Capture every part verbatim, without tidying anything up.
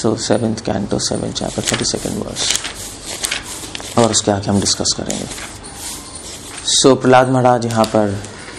सो seventh canto seven chapter thirty second verse, और उसके आगे हम डिस्कस करेंगे। सो so, प्रहलाद महाराज यहाँ पर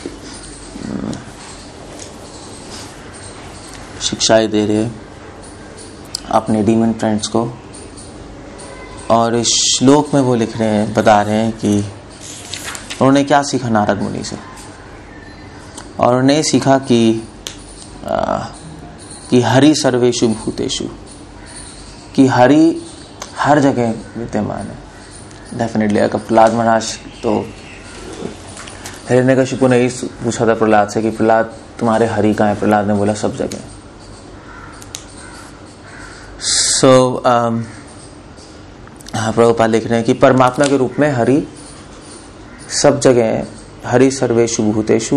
शिक्षाएं दे रहे अपने डीमन फ्रेंड्स को, और इस श्लोक में वो लिख रहे हैं, बता रहे हैं कि उन्होंने क्या सीखा नारद मुनि से। और उन्होंने सीखा कि आ, कि हरि सर्वेषु भूतेषु, कि हरि हर जगह विद्यमान है। डेफिनेटली अगर प्रहलाद महाराज, तो हिरण्यकशिपु ने ही पूछा था प्रहलाद से कि प्रहलाद तुम्हारे हरि कहाँ है? प्रहलाद ने बोला सब जगह। सो so, um, हाँ, प्रभुपाद लिख रहे हैं कि परमात्मा के रूप में हरि सब जगह है। हरि सर्वेषु भूतेषु,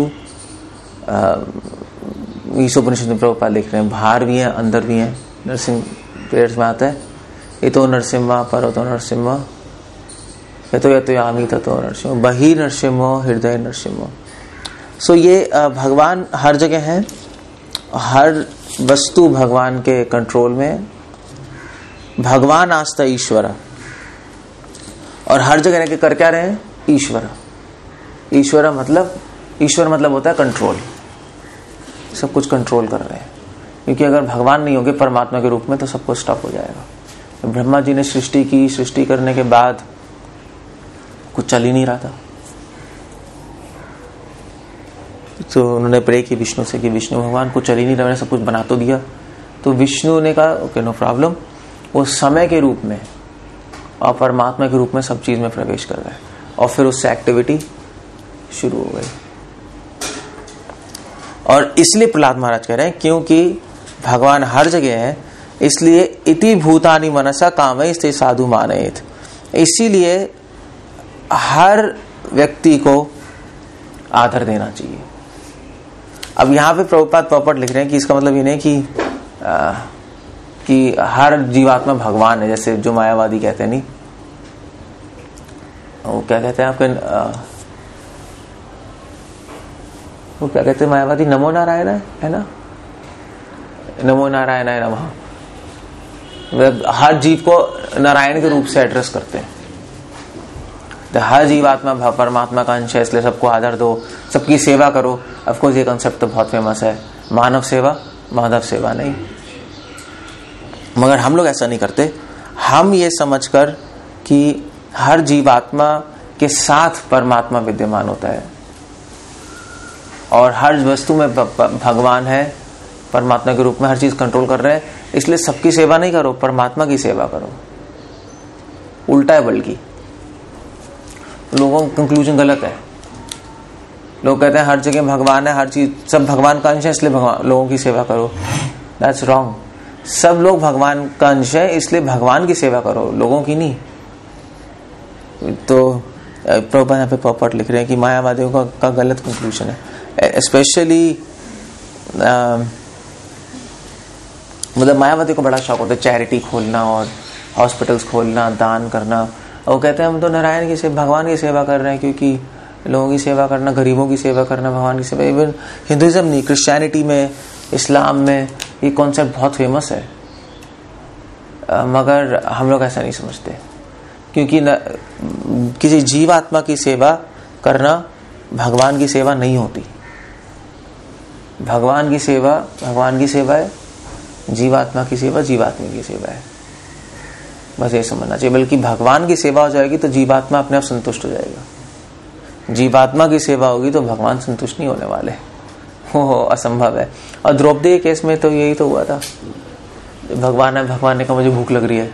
ईशोपनिषद में प्रभुपाद लिख रहे हैं बाहर भी है अंदर भी है। नरसिंह पेड़ में आता है, ये तो नरसिम्हा पर तो नरसिम्हा, ये तो ये तो यामी तो नरसिम्हा, बही नरसिम्हा हृदय नरसिम्हा। सो ये भगवान हर जगह है, हर वस्तु भगवान के कंट्रोल में। भगवान आस्था ईश्वर, और हर जगह रह के कर क्या रहे हैं? ईश्वर। ईश्वर मतलब ईश्वर मतलब होता है कंट्रोल, सब कुछ कंट्रोल कर रहे हैं। क्योंकि अगर भगवान नहीं होंगे परमात्मा के रूप में तो सब कुछ स्टॉप हो जाएगा। तो ब्रह्मा जी ने सृष्टि की, सृष्टि करने के बाद कुछ चल ही नहीं रहा था, तो उन्होंने प्रे की विष्णु से कि विष्णु भगवान कुछ चल ही नहीं रहा, मैंने सब कुछ बना तो दिया। तो विष्णु ने कहा ओके नो प्रॉब्लम, वो समय के रूप में और परमात्मा के रूप में सब चीज में प्रवेश कर गए, और फिर उससे एक्टिविटी शुरू हो गई। और इसलिए प्रहलाद महाराज कह रहे हैं क्योंकि भगवान हर जगह है, इसलिए इति भूतानि मनसा कामे स्ते साधु मानेत, इसीलिए हर व्यक्ति को आदर देना चाहिए। अब यहाँ पे प्रभुपाद प्रॉपर्ट लिख रहे हैं कि इसका मतलब ये नहीं कि आ, कि हर जीवात्मा भगवान है, जैसे जो मायावादी कहते हैं। नहीं, वो क्या कहते हैं आपके आ, वो क्या कहते हैं मायावादी? नमो नारायण है ना, नमो नारायण है नमः। हर जीव को नारायण के रूप से एड्रेस करते हैं। तो हर जीवात्मा परमात्मा का अंश है, इसलिए सबको आदर दो, सबकी सेवा करो। ऑफ कोर्स ये कॉन्सेप्ट तो बहुत फेमस है, मानव सेवा माधव सेवा नहीं। मगर हम लोग ऐसा नहीं करते। हम ये समझकर कि हर जीवात्मा के साथ परमात्मा विद्यमान होता है, और हर वस्तु में भगवान है, परमात्मा के रूप में हर चीज कंट्रोल कर रहे हैं, इसलिए सबकी सेवा नहीं करो, परमात्मा की सेवा करो। उल्टा है बल्कि, लोगों का कंक्लूजन गलत है। लोग कहते हैं हर जगह भगवान है, हर चीज सब भगवान का अंश है, इसलिए भगवान लोगों की सेवा करो। That's wrong. सब लोग भगवान का अंश है, इसलिए भगवान की सेवा करो, लोगों की नहीं। तो प्रभुपाद यहाँ पे प्रॉपर्ट लिख रहे हैं कि मायावादियों का, का गलत कंक्लूजन है। स्पेशली मतलब मायावादी को बड़ा शौक होता है चैरिटी खोलना और हॉस्पिटल्स खोलना, दान करना। वो कहते हैं हम तो नारायण की सेवा, भगवान की सेवा कर रहे हैं, क्योंकि लोगों की सेवा करना, गरीबों की सेवा करना, भगवान की सेवा। इवन हिंदुइज्म नहीं, क्रिश्चियनिटी में, इस्लाम में ये कॉन्सेप्ट बहुत फेमस है, मगर हम लोग ऐसा नहीं समझते। क्योंकि न, किसी जीवात्मा की सेवा करना भगवान की सेवा नहीं होती। भगवान की सेवा भगवान की सेवा है, जीवात्मा की सेवा जीवात्मा की सेवा है। बस ये समझना चाहिए। बल्कि भगवान की सेवा हो जाएगी तो जीवात्मा अपने आप संतुष्ट हो जाएगा। जीवात्मा की सेवा होगी तो भगवान संतुष्ट नहीं होने वाले, वो असंभव है। और द्रौपदी के केस में तो यही तो हुआ था। भगवान है, भगवान ने कहा मुझे भूख लग रही है,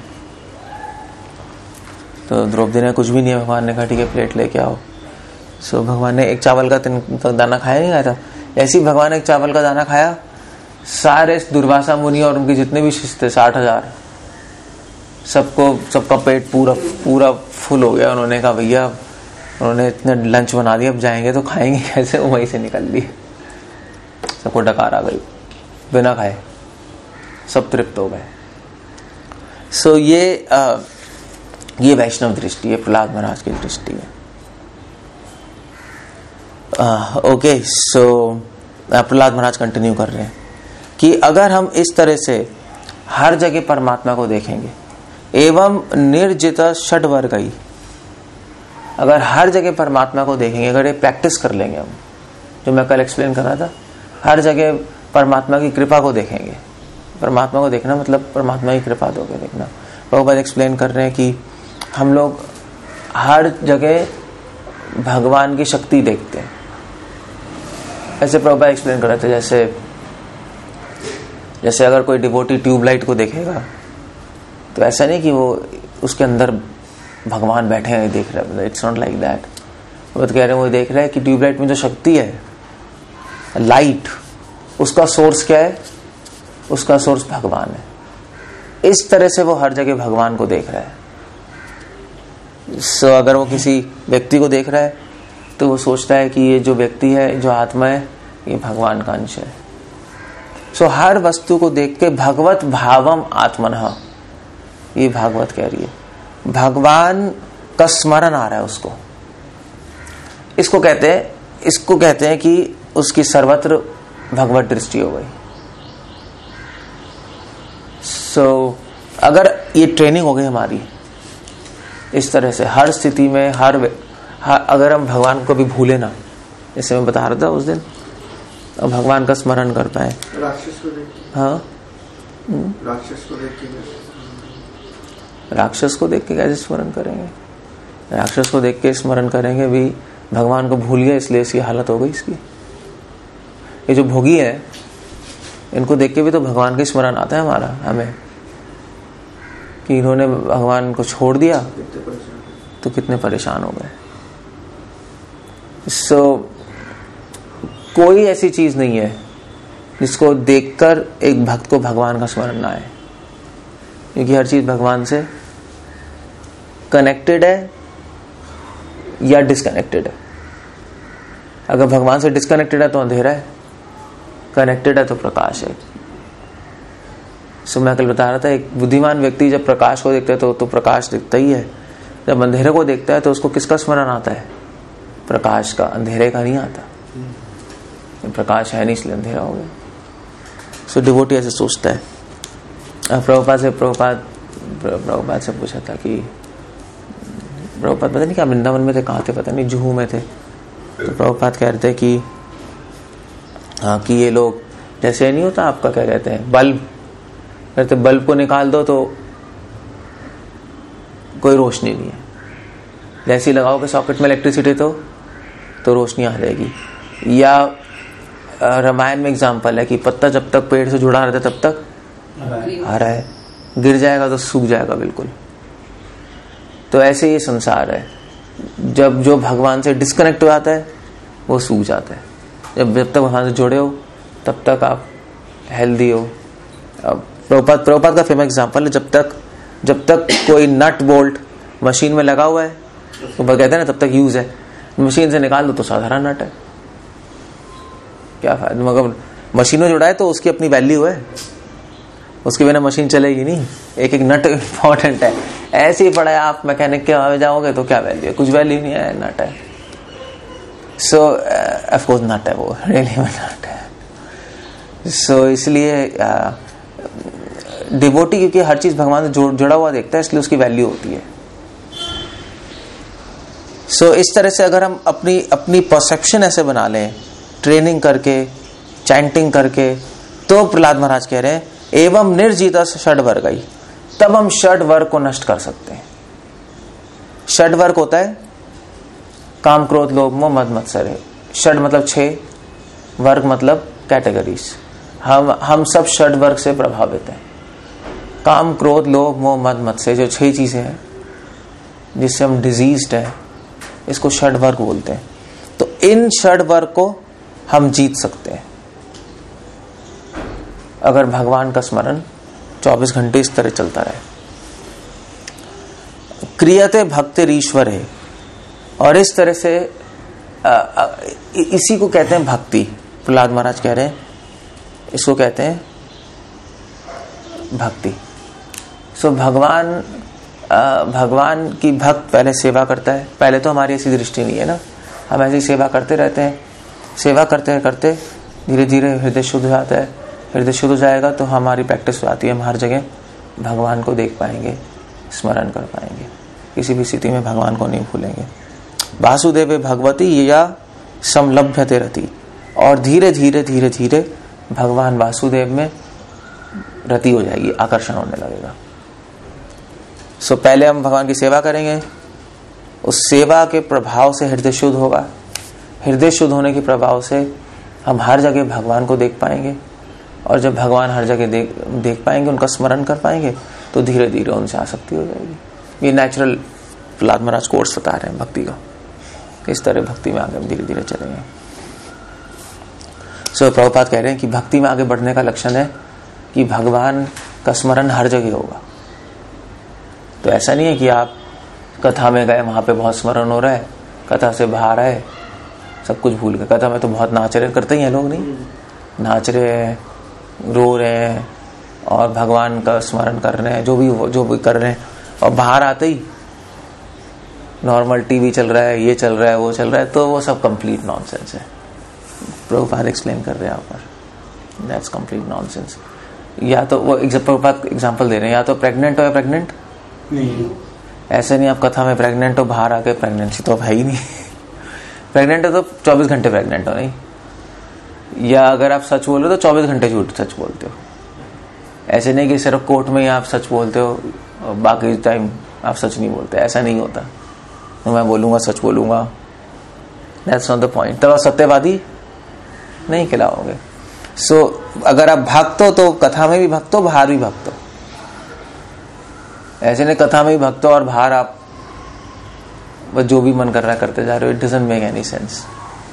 तो द्रौपदी ने कुछ भी नहीं है, भगवान ने कहा ठीक है प्लेट लेके आओ। सो भगवान ने एक चावल का तक दाना खाया नहीं खाया था। ऐसे ही भगवान ने एक चावल का दाना खाया, सारे दुर्वासा मुनि और उनके जितने भी शिष्य थे साठ हजार, सबको सबका पेट पूरा पूरा फुल हो गया। उन्होंने कहा भैया उन्होंने इतने लंच बना दिया, अब जाएंगे तो खाएंगे कैसे? वो वहीं से निकल लिए, सबको डकार आ गई, बिना खाए सब तृप्त हो गए। सो so, ये आ, ये वैष्णव दृष्टि है, प्रहलाद महाराज की दृष्टि है। Okay, so Prahlad Maharaj continue कर रहे हैं कि अगर हम इस तरह से हर जगह परमात्मा को देखेंगे। एवं निर्जित षड वर्गई, अगर हर जगह परमात्मा को देखेंगे, अगर ये प्रैक्टिस कर लेंगे हम, जो मैं कल एक्सप्लेन कर रहा था, हर जगह परमात्मा की कृपा को देखेंगे। परमात्मा को देखना मतलब परमात्मा की कृपा दोगे देखना। प्रभुपाद एक्सप्लेन कर रहे हैं कि हम लोग हर जगह भगवान की शक्ति देखते हैं। ऐसे प्रभुपाद एक्सप्लेन कर रहे थे, जैसे जैसे अगर कोई डिवोटी ट्यूबलाइट को देखेगा तो ऐसा नहीं कि वो उसके अंदर भगवान बैठे हैं देख रहे हैं, इट्स नॉट लाइक दैट। वो तो कह रहे हैं वो देख रहे हैं कि ट्यूबलाइट में जो शक्ति है, लाइट, उसका सोर्स क्या है? उसका सोर्स भगवान है। इस तरह से वो हर जगह भगवान को देख रहा है। सो so, अगर वो किसी व्यक्ति को देख रहा है तो वो सोचता है कि ये जो व्यक्ति है, जो आत्मा है, ये भगवान का अंश है। सो so, हर वस्तु को देख के भगवत भावम आत्मनः, ये भागवत कह रही है, भगवान का स्मरण आ रहा है उसको। इसको कहते हैं इसको कहते हैं कि उसकी सर्वत्र भगवत दृष्टि हो गई। सो so, अगर ये ट्रेनिंग हो गई हमारी इस तरह से हर स्थिति में, हर, हर अगर हम भगवान को भी भूले ना, जैसे मैं बता रहा था उस दिन, अब भगवान का स्मरण कर पाए। राक्षस को देख के, हाँ राक्षस को देख के राक्षस को देख के कैसे स्मरण करेंगे? राक्षस को देख के स्मरण करेंगे भी, भगवान को भूल गए इसलिए इसकी हालत हो गई इसकी। ये जो भोगी है, इनको देख के भी तो भगवान का स्मरण आता है हमारा हमें, कि इन्होंने भगवान को छोड़ दिया तो कितने परेशान हो गए। सो so, कोई ऐसी चीज नहीं है जिसको देखकर एक भक्त को भगवान का स्मरण ना आए, क्योंकि हर चीज भगवान से कनेक्टेड है या डिस्कनेक्टेड है। अगर भगवान से डिस्कनेक्टेड है तो अंधेरा है, कनेक्टेड है तो प्रकाश है। सो मैं कल बता रहा था, एक बुद्धिमान व्यक्ति जब प्रकाश को देखता है तो तो प्रकाश दिखता ही है। जब अंधेरे को देखता है तो उसको किसका स्मरण आता है? प्रकाश का, अंधेरे का नहीं आता। प्रकाश है नहीं इसलिए अंधेरा हो गया। सो डिवोटी ऐसे सोचता है। प्रभुपाद से प्रभुपाद प्रभुपाद से पूछा था कि प्रभुपाद पता नहीं क्या वृंदावन में थे, कहाँ थे पता नहीं, जुहू में थे। तो प्रभुपाद कह रहे थे कि हाँ कि ये लोग जैसे नहीं होता आपका, क्या कहते हैं, बल्ब, कहते बल्ब को निकाल दो तो कोई रोशनी नहीं है, जैसे ही लगाओगे सॉकेट में इलेक्ट्रिसिटी तो तो रोशनी आ जाएगी। या रामायण में एग्जांपल है कि पत्ता जब तक पेड़ से जुड़ा रहता है तब तक हरा है, गिर जाएगा तो सूख जाएगा बिल्कुल। तो ऐसे ये संसार है, जब जो भगवान से डिस्कनेक्ट हो जाता है वो सूख जाता है। जब जब तक भगवान से जुड़े हो तब तक आप हेल्दी हो। अब प्रभुपाद प्रभुपाद का फेमस एग्जांपल है, जब तक जब तक कोई नट बोल्ट मशीन में लगा हुआ है तो कहते हैं ना तब तक यूज है, मशीन से निकाल दो तो साधारण नट है, क्या फायदा। मगर मशीन में जुड़ा है तो उसकी अपनी वैल्यू है, उसके बिना मशीन चलेगी नहीं। एक एक नट इंपॉर्टेंट है। ऐसे ही पड़ा है, आप मैकेनिक के वहां जाओगे तो क्या वैल्यू है? कुछ वैल्यू नहीं है, नट है। सो ऑफ कोर्स नट है वो, रियली में नट है। सो so, इसलिए डिवोटी क्योंकि हर चीज भगवान से जुड़ा हुआ देखता है, इसलिए उसकी वैल्यू होती है। सो so, इस तरह से अगर हम अपनी अपनी परसेप्शन ऐसे बना लें, ट्रेनिंग करके, चैंटिंग करके, तो प्रहलाद महाराज कह रहे हैं एवं निर्जित षड वर्गई, तब हम षड वर्ग को नष्ट कर सकते हैं। षड वर्ग होता है काम, क्रोध, लोभ, मोह, मद, मत्सर है। षड मतलब छह, वर्ग मतलब कैटेगरीज। हम हम सब षड वर्ग से प्रभावित हैं। काम, क्रोध, लोभ, मोह, मद, मत्सर, जो छह चीजें हैं जिससे हम डिजीज्ड हैं, इसको षड वर्ग बोलते हैं। तो इन षड वर्ग को हम जीत सकते हैं अगर भगवान का स्मरण चौबीस घंटे इस तरह चलता रहे। क्रियते भक्तिर ईश्वर है, और इस तरह से आ, आ, इसी को कहते हैं भक्ति। प्रहलाद महाराज कह रहे हैं इसको कहते हैं भक्ति। सो भगवान आ, भगवान की भक्त पहले सेवा करता है। पहले तो हमारी ऐसी दृष्टि नहीं है ना, हम ऐसी सेवा करते रहते हैं। सेवा करते करते धीरे धीरे हृदय शुद्ध हो जाता है, हृदय शुद्ध हो जाएगा तो हमारी प्रैक्टिस हो जाती है, हम हर जगह भगवान को देख पाएंगे, स्मरण कर पाएंगे, किसी भी स्थिति में भगवान को नहीं भूलेंगे। वासुदेव भगवती या समलभ्यते रति, और धीरे धीरे धीरे धीरे भगवान वासुदेव में रति हो जाएगी, आकर्षण होने लगेगा। सो पहले हम भगवान की सेवा करेंगे, उस सेवा के प्रभाव से हृदय शुद्ध होगा, हृदय शुद्ध होने के प्रभाव से हम हर जगह भगवान को देख पाएंगे, और जब भगवान हर जगह देख देख पाएंगे, उनका स्मरण कर पाएंगे, तो धीरे धीरे उनसे आसक्ति हो जाएगी। ये नेचुरल प्रहलाद महाराज कोर्स बता रहे हैं भक्ति का, इस तरह भक्ति में आगे हम धीरे धीरे चलेंगे। सो so, प्रभुपाद कह रहे हैं कि भक्ति में आगे बढ़ने का लक्षण है कि भगवान का स्मरण हर जगह होगा। तो ऐसा नहीं है कि आप कथा में गए, वहां पे बहुत स्मरण हो रहा है, कथा से बाहर आए सब कुछ भूल गए। कथा में तो बहुत नाच रहे, करते ही हैं लोग, नहीं नाच रहे हैं, रो रहे हैं और भगवान का स्मरण कर रहे हैं, जो भी जो भी कर रहे हैं, और बाहर आते ही नॉर्मल टीवी चल रहा है, ये चल रहा है, वो चल रहा है, तो वो सब कंप्लीट नॉनसेंस है। प्रभुपाद एक्सप्लेन कर रहे हैं यहाँ पर, दैट्स कंप्लीट नॉनसेंस। या तो वो प्रभुपाद एग्जांपल दे रहे हैं, या तो प्रेग्नेंट हो या प्रेग्नेंट नहीं, ऐसे नहीं आप कथा में प्रेग्नेंट हो, बाहर आके प्रेगनेंसी तो अब है ही नहीं। प्रेग्नेंट है तो चौबीस घंटे प्रेग्नेंट हो, नहीं, या अगर आप सच बोल रहे हो तो चौबीस घंटे झूठ सच बोलते हो। ऐसे नहीं कि सिर्फ कोर्ट में ही आप सच बोलते हो और बाकी टाइम आप सच नहीं बोलते, ऐसा नहीं होता। तो मैं बोलूंगा सच बोलूंगा, दैट्स नॉट द पॉइंट, तब आप सत्यवादी नहीं कहलाओगे। सो so, अगर आप भक्त हो तो कथा में भी भक्त हो, बाहर भी भक्त हो। ऐसे नहीं कथा में भी भक्त हो और बाहर आप बस जो भी मन कर रहा है करते जा रहे हो, it doesn't make any sense.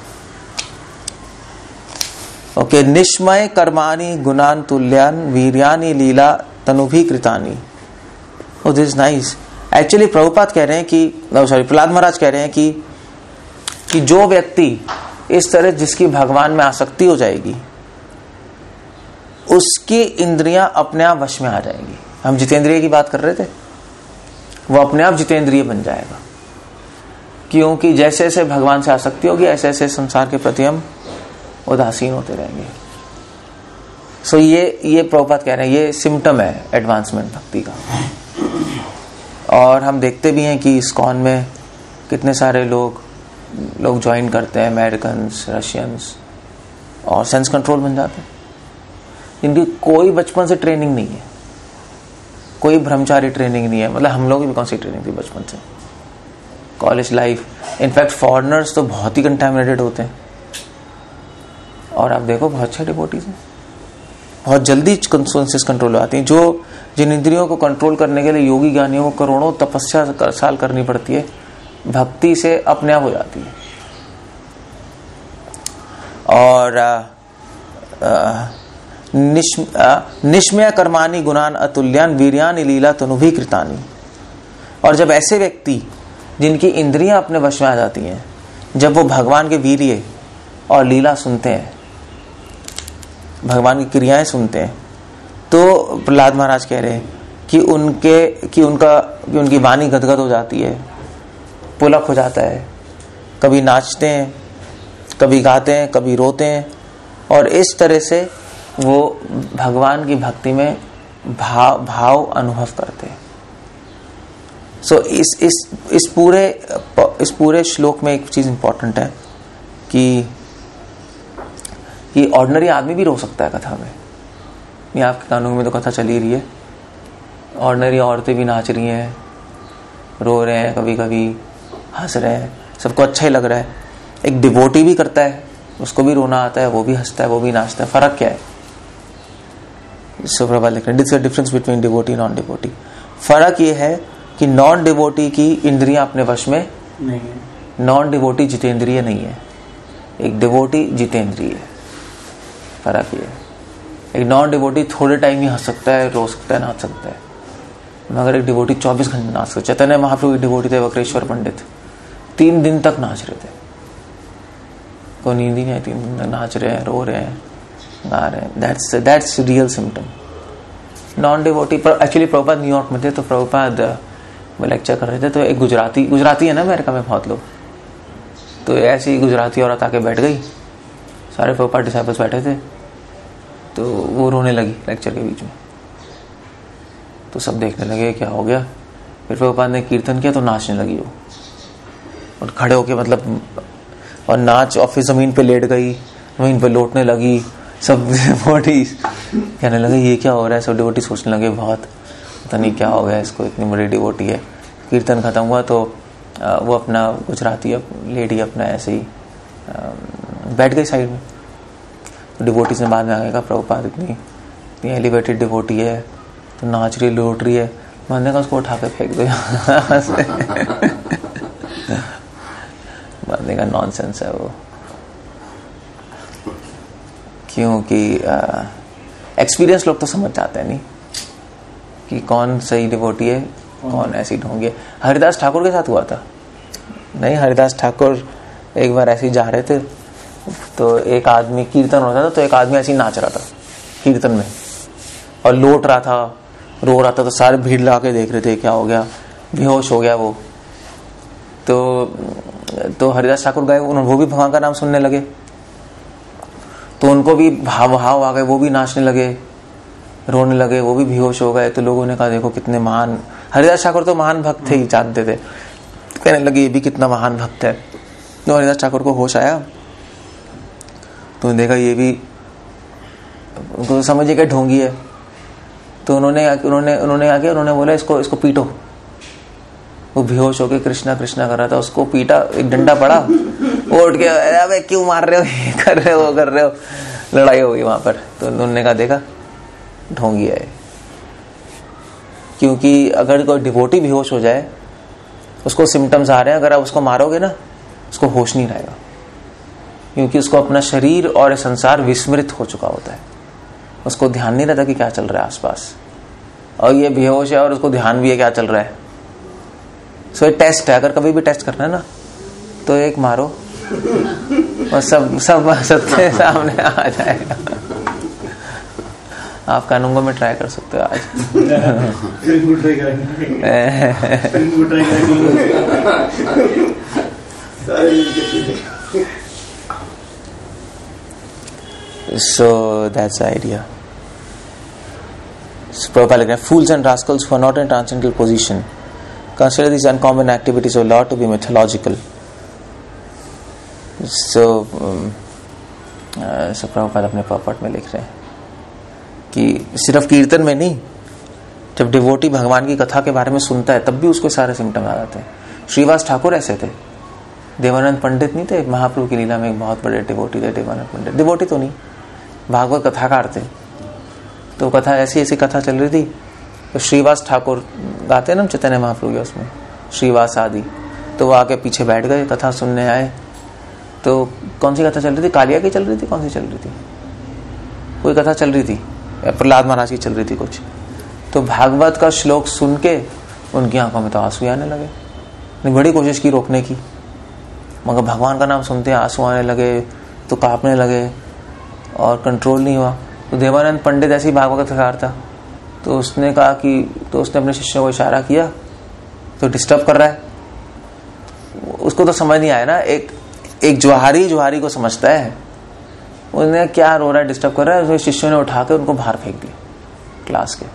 Okay, निष्मय कर्माणि गुणान तुल्यान वीर्यानि लीला तनुभि कृतानि। Oh this is nice. Actually Prabhupada कह रहे हैं कि, सॉरी प्रहलाद महाराज कह रहे हैं कि कि जो व्यक्ति इस तरह जिसकी भगवान में आसक्ति हो जाएगी, उसकी इंद्रियां अपने आप वश में आ जाएंगी। हम जितेंद्रिय की बात कर रहे थे, वो अपने आप जितेंद्रिय बन जाएगा, क्योंकि जैसे जैसे भगवान से आसक्ति होगी, ऐसे ऐसे संसार के प्रति हम उदासीन होते रहेंगे। सो so ये ये प्रभुपाद कह रहे हैं, ये सिम्टम है एडवांसमेंट भक्ति का। और हम देखते भी हैं कि इस्कॉन में कितने सारे लोग लोग ज्वाइन करते हैं, अमेरिकन्स, रशियंस, और सेंस कंट्रोल बन जाते हैं। इनकी कोई बचपन से ट्रेनिंग नहीं है, कोई ब्रह्मचारी ट्रेनिंग नहीं है। मतलब हम लोग भी कौन सी ट्रेनिंग थी बचपन से, कॉलेज लाइफ। इनफैक्ट फॉरेनर्स तो बहुत ही कंटामिनेटेड होते हैं, और आप देखो बहुत अच्छे डिवोटीज हैं, बहुत जल्दी सेंस कंट्रोल आती हैं। जो जिन इंद्रियों को कंट्रोल करने के लिए योगी ज्ञानियों को करोड़ों तपस्या साल करनी पड़ती है, भक्ति से अपने आप हो जाती है। और निष्मय कर्माणि गुणान अतुल्यान वीर्यानि लीला तनुभि कृतानि। और जब ऐसे व्यक्ति जिनकी इंद्रियां अपने वश में आ जाती हैं, जब वो भगवान के वीर्य और लीला सुनते हैं, भगवान की क्रियाएं सुनते हैं, तो प्रहलाद महाराज कह रहे हैं कि उनके कि उनका कि उनकी वाणी गदगद हो जाती है, पुलक हो जाता है। कभी नाचते हैं, कभी गाते हैं, कभी रोते हैं, और इस तरह से वो भगवान की भक्ति में भाव भाव अनुभव करते हैं। सो so, इस इस इस पूरे इस पूरे श्लोक में एक चीज इंपॉर्टेंट है कि कि ऑर्डिनरी आदमी भी रो सकता है कथा में। ये आपके कानों में तो कथा चली रही है, ऑर्डिनरी औरतें भी नाच रही हैं, रो रहे हैं, कभी कभी हंस रहे हैं, सबको अच्छा ही लग रहा है। एक डिवोटी भी करता है, उसको भी रोना आता है, वो भी हंसता है, वो भी नाचता है। फर्क क्या है? प्रभुपाद लिख रहे हैं, this difference between devotee non devotee. फर्क ये है कि नॉन डिवोटी की इंद्रियां अपने वश में नहीं है, नॉन डिवोटी जितेंद्रिय नहीं है, एक डिवोटी जितेंद्रिय है। फर्क ये है, एक नॉन डिवोटी थोड़े टाइम ही हंस सकता है, रो सकता है, नाच सकता है, मगर एक डिवोटी चौबीस घंटे नाच सकता है। चैतन्य महाप्रभु डिवोटी थे, वक्रेश्वर पंडित, तीन दिन तक नाच रहे थे, कोई नींद ही नहीं आई, तीन दिन तक नाच रहे हैं, रो रहे हैं, गा रहे हैं। That's that's real symptom. Non devotee पर एक्चुअली प्रभुपाद न्यूयॉर्क में थे, तो प्रभुपाद वो लेक्चर कर रहे थे, तो एक गुजराती गुजराती है ना अमेरिका में बहुत लोग, तो ऐसी गुजराती औरत आके बैठ गई, सारे प्रभुपाद डिसाइपल्स बैठे थे, तो वो रोने लगी लेक्चर के बीच में। तो सब देखने लगे क्या हो गया। फिर प्रभुपाद ने कीर्तन किया तो नाचने लगी वो, और खड़े होके मतलब, और नाच और फिर जमीन पे लेट गई, जमीन पे लौटने लगी। सब डिवोटी कहने लगे ये क्या हो रहा है। सब डिवोटी सोचने लगे बहुत पता नहीं क्या हो गया इसको, इतनी बड़ी डिवोटी है। कीर्तन खत्म हुआ तो वो अपना गुजराती लेडी अपना ऐसे ही बैठ गई साइड में। तो डिवोटी ने बाद में आगे कहा प्रभुपाद इतनी इतनी एलिवेटेड डिवोटी है तो नाच रही लौट रही है, मैंने कहा उसको उठा के फेंक दो यहाँ से। मैंने कहा नॉनसेंस है वो, क्योंकि एक्सपीरियंस लोग तो समझ जाते हैं नहीं कि कौन सही डिवोटी है कौन ऐसी ढोंगी है। हरिदास ठाकुर के साथ हुआ था नहीं, हरिदास ठाकुर एक बार ऐसे ही जा रहे थे तो एक आदमी, कीर्तन होता था तो एक आदमी ऐसे ही नाच रहा था कीर्तन में और लौट रहा था, रो रहा था। तो सारे भीड़ लगा के देख रहे थे क्या हो गया, बेहोश हो गया वो। तो तो हरिदास ठाकुर गए, उन्होंने वो भी भगवान का नाम सुनने लगे तो उनको भी भाव भाव आ गए, वो भी नाचने लगे रोने लगे, वो भी बेहोश हो गए। तो लोगों ने कहा देखो कितने महान, हरिदास ठाकुर तो महान भक्त थे ही, जानते थे। तो कहने लगे ये भी कितना महान भक्त है। तो हरिदास ठाकुर को होश आया तो देखा ये भी, उनको समझिए क्या ढोंगी है। तो उन्होंने उन्होंने उन्होंने आके उन्होंने बोला इसको इसको पीटो। वो बेहोश होके कृष्णा कृष्णा कर रहा था, उसको पीटा, एक डंडा पड़ा, वो उठ के अबे क्यों मार रहे हो, ये कर रहे हो वो कर रहे हो, लड़ाई हो गई वहां पर। तो उन्होंने कहा देखा ढोंगी है। क्योंकि अगर कोई डिवोटी बेहोश हो जाए, उसको सिम्टम्स आ रहे हैं, अगर आप उसको मारोगे ना उसको होश नहीं रहेगा, क्योंकि उसको अपना शरीर और संसार विस्मृत हो चुका होता है, उसको ध्यान नहीं रहता कि क्या चल रहा है आसपास। और ये बेहोश है और उसको ध्यान भी है क्या चल रहा है। सो ये टेस्ट है, अगर कभी भी टेस्ट करना है ना तो एक मारो और सब सब सबके सामने आ जाएगा। आप कानूंगो में ट्राई कर सकते हो आज। So that's the idea. So, Prabhupada, fools and rascals who are not in transcendental position consider these uncommon activities of Lord to be mythological. So, um, uh, so Prabhupada अपने purport में लिख रहे हैं कि सिर्फ कीर्तन में नहीं, जब डिवोटी भगवान की कथा के बारे में सुनता है तब भी उसको सारे सिम्टम आ जाते हैं। श्रीवास ठाकुर ऐसे थे, देवानंद पंडित नहीं थे, महाप्रभु की लीला में एक बहुत बड़े डिवोटी थे देवानंद पंडित। डिवोटी तो नहीं, भागवत कथाकार थे। तो कथा ऐसी ऐसी कथा चल रही थी तो श्रीवास ठाकुर गाते ना चैतन्य महाप्रभु के उसमें श्रीवास आदि, तो वो आके पीछे बैठ गए, कथा सुनने आए। तो कौन सी कथा चल रही थी, कालिया की चल रही थी, कौन सी चल रही थी, कोई कथा चल रही थी, प्रहलाद महाराज की चल रही थी कुछ। तो भागवत का श्लोक सुन के उनकी आंखों में तो आंसू आने लगे। बड़ी कोशिश की रोकने की, मगर भगवान का नाम सुनते आंसू आने लगे, तो कांपने लगे और कंट्रोल नहीं हुआ। तो देवानंद पंडित ऐसे ही भागवत कथाकार था, तो उसने कहा कि, तो उसने अपने शिष्यों को इशारा किया तो डिस्टर्ब कर रहा है। उसको तो समझ नहीं आया ना, एक एक जुहारी जुहारी को समझता है, उसने क्या रो रहा है डिस्टर्ब कर रहा है। उसके शिष्यों ने उठा कर उनको बाहर फेंक दिया क्लास के।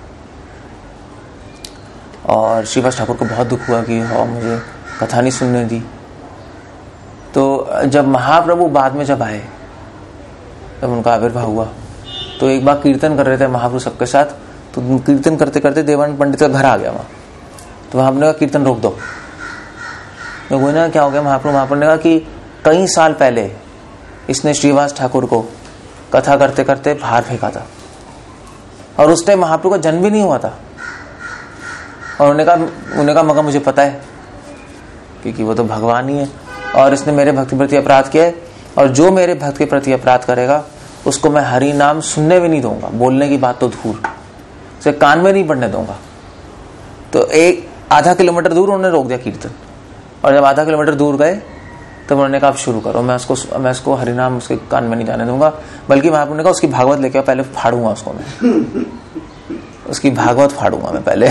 और श्रीवास ठाकुर को बहुत दुख हुआ कि हाँ मुझे कथा नहीं सुनने दी। तो जब महाप्रभु बाद में जब आए, जब उनका आविर्भाव हुआ, तो एक बार कीर्तन कर रहे थे महाप्रभु सबके साथ, तो कीर्तन करते करते देवानंद पंडित का घर आ गया वहां। तो वहां ने कहा कीर्तन रोक दो। तो वो ना क्या हो गया, महाप्रभु महाप्रभु ने कहा कि कई साल पहले इसने श्रीवास ठाकुर को कथा करते करते बाहर फेंका था और उस टाइम महाप्रभु का जन्म भी नहीं हुआ था। और उन्होंने कहा उन्होंने कहा मगर मुझे पता है क्योंकि वो तो भगवान ही है और इसने मेरे भक्त के प्रति अपराध किया है, और जो मेरे भक्त के प्रति अपराध करेगा उसको मैं हरि नाम सुनने भी नहीं दूंगा, बोलने की बात तो दूर, उसे कान में नहीं पड़ने दूंगा। तो एक आधा किलोमीटर दूर उन्होंने रोक दिया कीर्तन, और जब आधा किलोमीटर दूर गए तब तो उन्होंने कहा आप शुरू करो, मैं उसको मैं उसको हरिनाम उसके कान में नहीं जाने दूंगा। बल्कि महाप्रभु ने कहा उसकी भागवत लेके पहले फाड़ूंगा उसको, मैं उसकी भागवत फाड़ूंगा मैं पहले।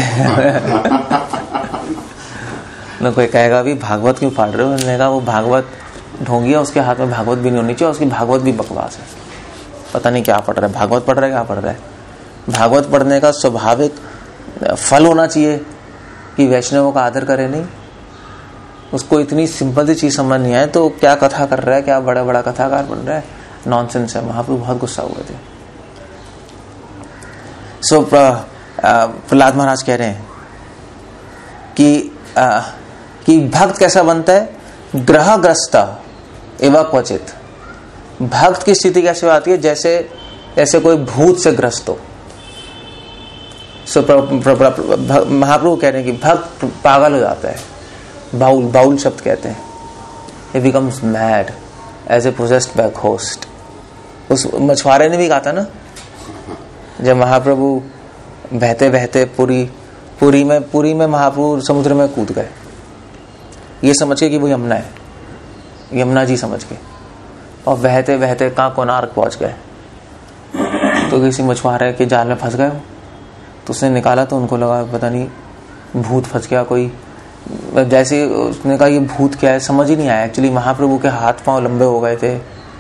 न कोई कहेगा भी भागवत क्यों फाड़ रहे हो, उन्होंने कहा वो भागवत ढोंगी है, उसके हाथ में भागवत भी नहीं होनी चाहिए, उसकी भागवत भी बकवास है। पता नहीं क्या पढ़ रहा है, भागवत पढ़ रहा है, क्या पढ़ रहा है। भागवत पढ़ने का स्वाभाविक फल होना चाहिए कि वैष्णवों का आदर करे, नहीं। उसको इतनी सिंपल सी चीज समझ नहीं आए तो क्या कथा कर रहा है, क्या बड़ा बड़ा कथाकार बन रहा है, नॉनसेंस है। महाप्रभु बहुत गुस्सा हुए थे। सो प्रहलाद महाराज कह रहे हैं कि आ, कि भक्त कैसा बनता है, ग्रहग्रस्त एवं क्वचित। भक्त की स्थिति कैसे आती है, जैसे जैसे कोई भूत से ग्रस्त हो। सो महाप्रभु कह रहे हैं कि भक्त पागल हो जाता है, बाउल बाउल शब्द कहते हैं। He becomes mad as a possessed by a ghost। उस मछुआरे ने भी कहा था ना, जब महाप्रभु बहते बहते पूरी पुरी में पुरी में महाप्रभु समुद्र में कूद गए, ये समझ के कि वो यमुना है, यमुना जी समझ के, और बहते बहते कहाँ कोणार्क पहुंच गए। तो किसी मछुआरे के जाल में फंस गए, तो उसने निकाला तो उनको लगा पता नहीं भूत फंस गया कोई। जैसे उसने कहा ये भूत क्या है, समझ ही नहीं आया। एक्चुअली महाप्रभु के हाथ पांव लंबे हो गए थे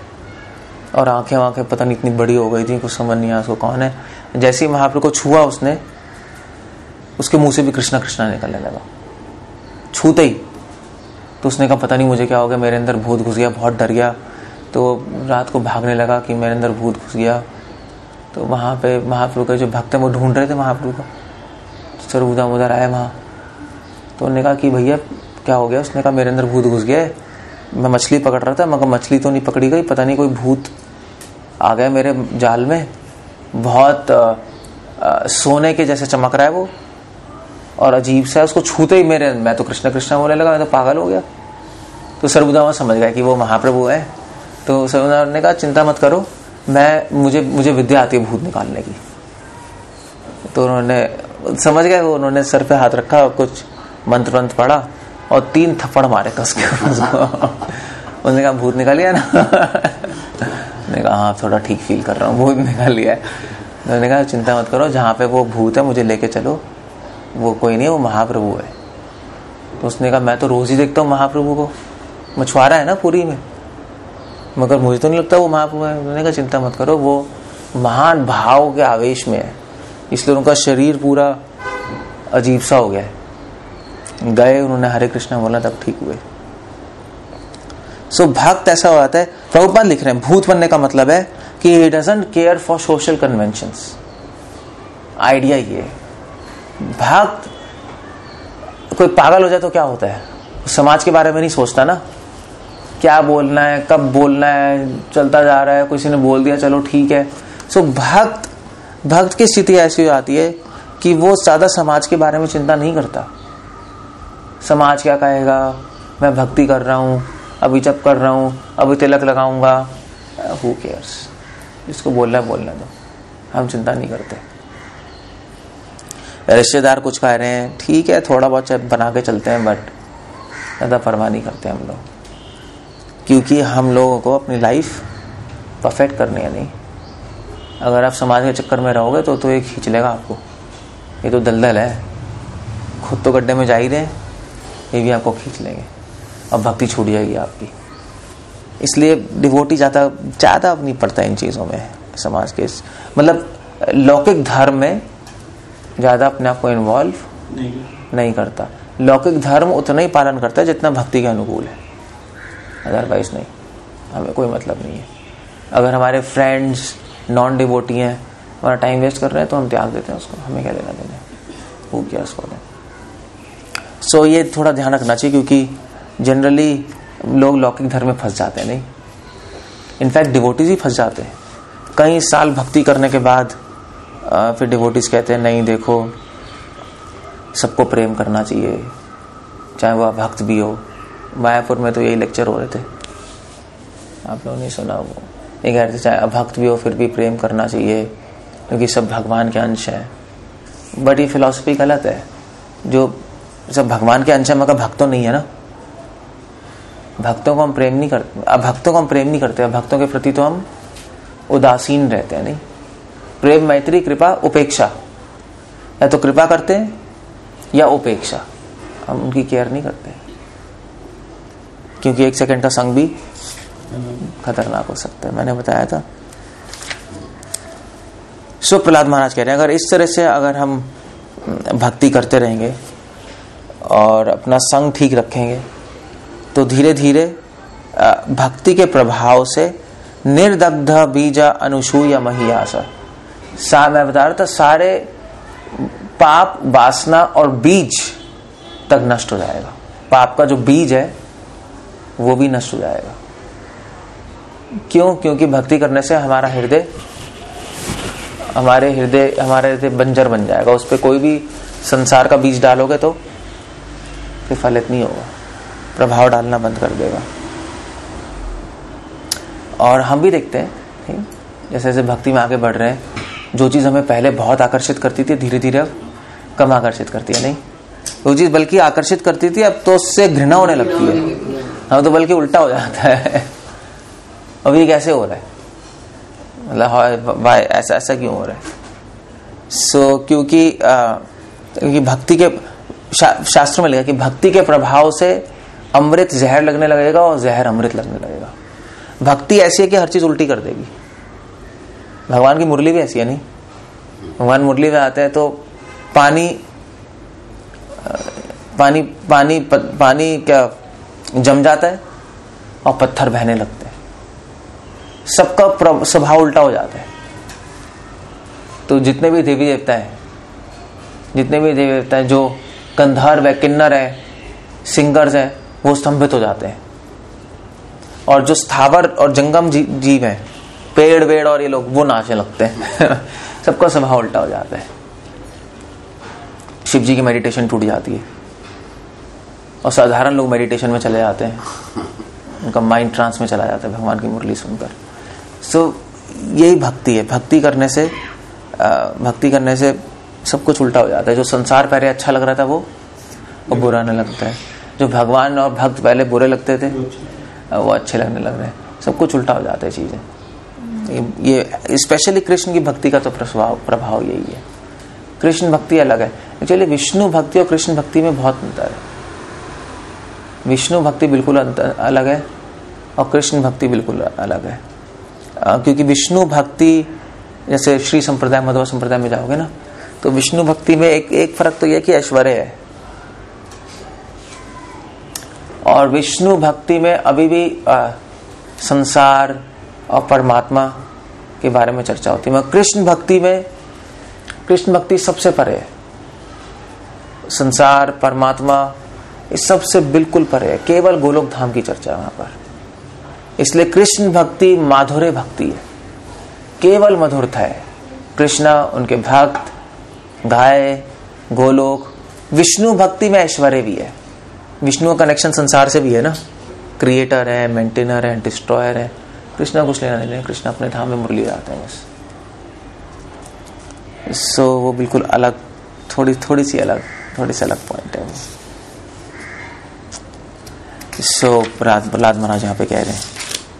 और आंखें वांखें पता नहीं इतनी बड़ी हो गई थी, कुछ समझ नहीं आया उसको कौन है। जैसे ही महाप्रभु को छुआ उसने, उसके मुंह से भी कृष्णा कृष्णा निकलने लगा छूते ही। तो उसने कहा पता नहीं मुझे क्या हो गया, मेरे अंदर भूत घुस गया, बहुत डर गया। तो रात को भागने लगा कि मेरे अंदर भूत घुस गया। तो वहाँ पे महाप्रभु के जो भक्त हैं वो ढूंढ रहे थे महाप्रभु को, सर्वदा उधर आए वहाँ। तो उन्होंने कहा कि भैया क्या हो गया। उसने कहा मेरे अंदर भूत घुस गया, मैं मछली पकड़ रहा था मगर मछली तो नहीं पकड़ी गई, पता नहीं कोई भूत आ गया मेरे जाल में, बहुत आ, आ, सोने के जैसे चमक रहा है वो, और अजीब सा है। उसको छूते ही मेरे मैं तो कृष्णा कृष्णा बोलने लगा, मैं तो पागल हो गया। तो सर्वदामा समझ गया कि वो महाप्रभु है। तो सर्वदामा ने कहा चिंता मत करो, मैं मुझे मुझे विद्या आती है भूत निकालने की। तो उन्होंने समझ गए, वो उन्होंने सर पे हाथ रखा, कुछ मंत्र मंत्र पढ़ा और तीन थप्पड़ मारे कस के उसको। उन्होंने कहा भूत निकाल लिया ना। मैंने कहा हाँ थोड़ा ठीक फील कर रहा हूँ, भूत निकाल लिया है। उन्होंने कहा चिंता मत करो, जहाँ पे वो भूत है मुझे लेके चलो, वो कोई नहीं, वो महाप्रभु है। तो उसने कहा मैं तो रोज ही देखता हूँ महाप्रभु को, मछुआरा है ना पुरी में, मगर मुझे तो नहीं लगता वो महाप्रभु है। उन्होंने कहा चिंता मत करो, वो महान भाव के आवेश में है, इसलिए उनका शरीर पूरा अजीब सा हो गया है। गए, उन्होंने हरे कृष्णा बोला, तब ठीक हुए। सो so, भक्त ऐसा हो जाता है। प्रभुपाद लिख रहे हैं भूत बनने का मतलब है कि he doesn't care for social conventions। Idea ये भक्त, कोई पागल हो जाए तो क्या होता है, समाज के बारे में नहीं सोचता ना, क्या बोलना है, कब बोलना है, चलता जा रहा है, किसी ने बोल दिया चलो ठीक है। सो so, भक्त भक्त की स्थिति ऐसी हो जाती है कि वो ज्यादा समाज के बारे में चिंता नहीं करता। समाज क्या कहेगा, मैं भक्ति कर रहा हूँ, अभी जप कर रहा हूँ, अभी तिलक लगाऊंगा, हु केयर्स, जिसको बोलना है बोलने दो, हम चिंता नहीं करते। रिश्तेदार कुछ कह रहे हैं ठीक है, थोड़ा बहुत बना के चलते हैं, बट ज्यादा परवाह नहीं करते हम लोग, क्योंकि हम लोगों को अपनी लाइफ परफेक्ट करनी है। नहीं, अगर आप समाज के चक्कर में रहोगे तो तो ये खींच लेगा आपको, ये तो दलदल है, खुद तो गड्ढे में जा ही रहे हैं, ये भी आपको खींच लेंगे और भक्ति छूट जाएगी आपकी। इसलिए डिवोटी ज्यादा ज्यादा नहीं पड़ता इन चीजों में, समाज के मतलब लौकिक धर्म में ज्यादा अपने आप को इन्वॉल्व नहीं, नहीं करता। लौकिक धर्म उतना ही पालन करता है जितना भक्ति के अनुकूल है, अदरवाइज नहीं, हमें कोई मतलब नहीं है। अगर हमारे फ्रेंड्स नॉन डिवोटी हैं, हमारा टाइम वेस्ट कर रहे हैं, तो हम त्याग देते हैं उसको, हमें क्या लेना देना, वो क्या उसको दें। सो so, ये थोड़ा ध्यान रखना चाहिए, क्योंकि जनरली लोग लौकिक धर्म में फंस जाते हैं। नहीं, इनफैक्ट डिवोटीज ही फंस जाते हैं। कई साल भक्ति करने के बाद आ, फिर डिवोटीज कहते हैं नहीं देखो, सबको प्रेम करना चाहिए, चाहे वह भक्त भी हो। मायापुर में तो यही लेक्चर हो रहे थे, आप लोगों ने सुना वो, ये कह रहे थे चाहे अभक्त भी हो फिर भी प्रेम करना चाहिए, क्योंकि सब भगवान के अंश है। बट ये फिलॉसफी गलत है। जो सब भगवान के अंश है मगर भक्तों नहीं है ना, भक्तों को हम प्रेम नहीं करते, अभक्तों को हम प्रेम नहीं करते, भक्तों के प्रति तो हम उदासीन रहते हैं। नहीं, प्रेम, मैत्री, कृपा, उपेक्षा, या तो कृपा करते हैं या उपेक्षा, हम उनकी केयर नहीं करते, क्योंकि एक सेकंड का संग भी खतरनाक हो सकता है। मैंने बताया था सो प्रहलाद महाराज कह रहे हैं, अगर इस तरह से अगर हम भक्ति करते रहेंगे और अपना संग ठीक रखेंगे तो धीरे धीरे भक्ति के प्रभाव से निर्दग्ध बीज अनुसूय महियासा, सा मैं बता रहा था, सारे पाप वासना और बीज तक नष्ट हो जाएगा। पाप का जो बीज है वो भी नष्ट हो जाएगा। क्यों? क्योंकि भक्ति करने से हमारा हृदय हमारे हृदय हमारा हृदय बंजर बन जाएगा। उस पर कोई भी संसार का बीज डालोगे तो फिर फलित नहीं होगा, प्रभाव डालना बंद कर देगा। और हम भी देखते हैं, ठीक, जैसे जैसे भक्ति में आगे बढ़ रहे हैं, जो चीज हमें पहले बहुत आकर्षित करती थी धीरे धीरे अब कम आकर्षित करती है। नहीं, वो चीज बल्कि आकर्षित करती थी अब तो उससे घृणा होने लगती है। हम तो बल्कि उल्टा हो जाता है। अब ये कैसे हो रहा है, मतलब भाई ऐसा ऐसा क्यों हो रहा है? सो so, क्योंकि क्योंकि भक्ति के शा, शास्त्रों में लिखा कि भक्ति के प्रभाव से अमृत जहर लगने लगेगा और जहर अमृत लगने लगेगा। भक्ति ऐसी है कि हर चीज उल्टी कर देगी। भगवान की मुरली भी ऐसी है। नहीं, भगवान मुरली में आते हैं तो पानी पानी पानी पानी क्या जम जाता है और पत्थर बहने लगते हैं, सबका स्वभाव उल्टा हो जाता है। तो जितने भी देवी देवता हैं, जितने भी देवी देवता हैं, जो गंधर्व है, किन्नर है, सिंगर्स है, वो स्तंभित हो जाते हैं। और जो स्थावर और जंगम जी, जीव हैं, पेड़ वेड़ और ये लोग, वो नाचने लगते हैं। सबका स्वभाव उल्टा हो जाता है। शिव जी की मेडिटेशन टूट जाती है और साधारण लोग मेडिटेशन में चले जाते हैं, उनका माइंड ट्रांस में चला जाता है भगवान की मुरली सुनकर। सो so, यही भक्ति है। भक्ति करने से भक्ति करने से सब कुछ उल्टा हो जाता है। जो संसार पहले अच्छा लग रहा था वो वो बुरा नहीं लगता है। जो भगवान और भक्त पहले बुरे लगते थे वो अच्छे लगने लग रहे हैं। सब कुछ उल्टा हो जाता है चीजें। ये स्पेशली कृष्ण की भक्ति का तो प्रभाव प्रभाव यही है। कृष्ण भक्ति अलग है। एक्चुअली विष्णु भक्ति और कृष्ण भक्ति में बहुत अंतर है। विष्णु भक्ति बिल्कुल अलग है और कृष्ण भक्ति बिल्कुल अलग है। क्योंकि विष्णु भक्ति, जैसे श्री संप्रदाय मध्व संप्रदाय में जाओगे ना, तो विष्णु भक्ति में एक एक फर्क तो यह कि ऐश्वर्य है। और विष्णु भक्ति में अभी भी आ, संसार और परमात्मा के बारे में चर्चा होती है। मगर कृष्ण भक्ति में, कृष्ण भक्ति सबसे परे है। संसार, परमात्मा, इस सबसे बिल्कुल परे है। केवल गोलोक धाम की चर्चा है वहां पर। इसलिए कृष्ण भक्ति माधुर्य भक्ति है, केवल मधुरता है। कृष्णा, उनके भक्त, गाय, गोलोक। विष्णु भक्ति में ऐश्वर्य भी है। विष्णु का कनेक्शन संसार से भी है ना, क्रिएटर है, मेंटेनर है, डिस्ट्रॉयर है। कृष्णा कुछ लेना नहीं है, कृष्णा अपने धाम में मुरली जाते हैं बस। सो so, वो बिल्कुल अलग, थोड़ी थोड़ी सी अलग थोड़ी सी अलग पॉइंट है वो। सो so, प्रहलाद महाराज यहाँ पे कह रहे हैं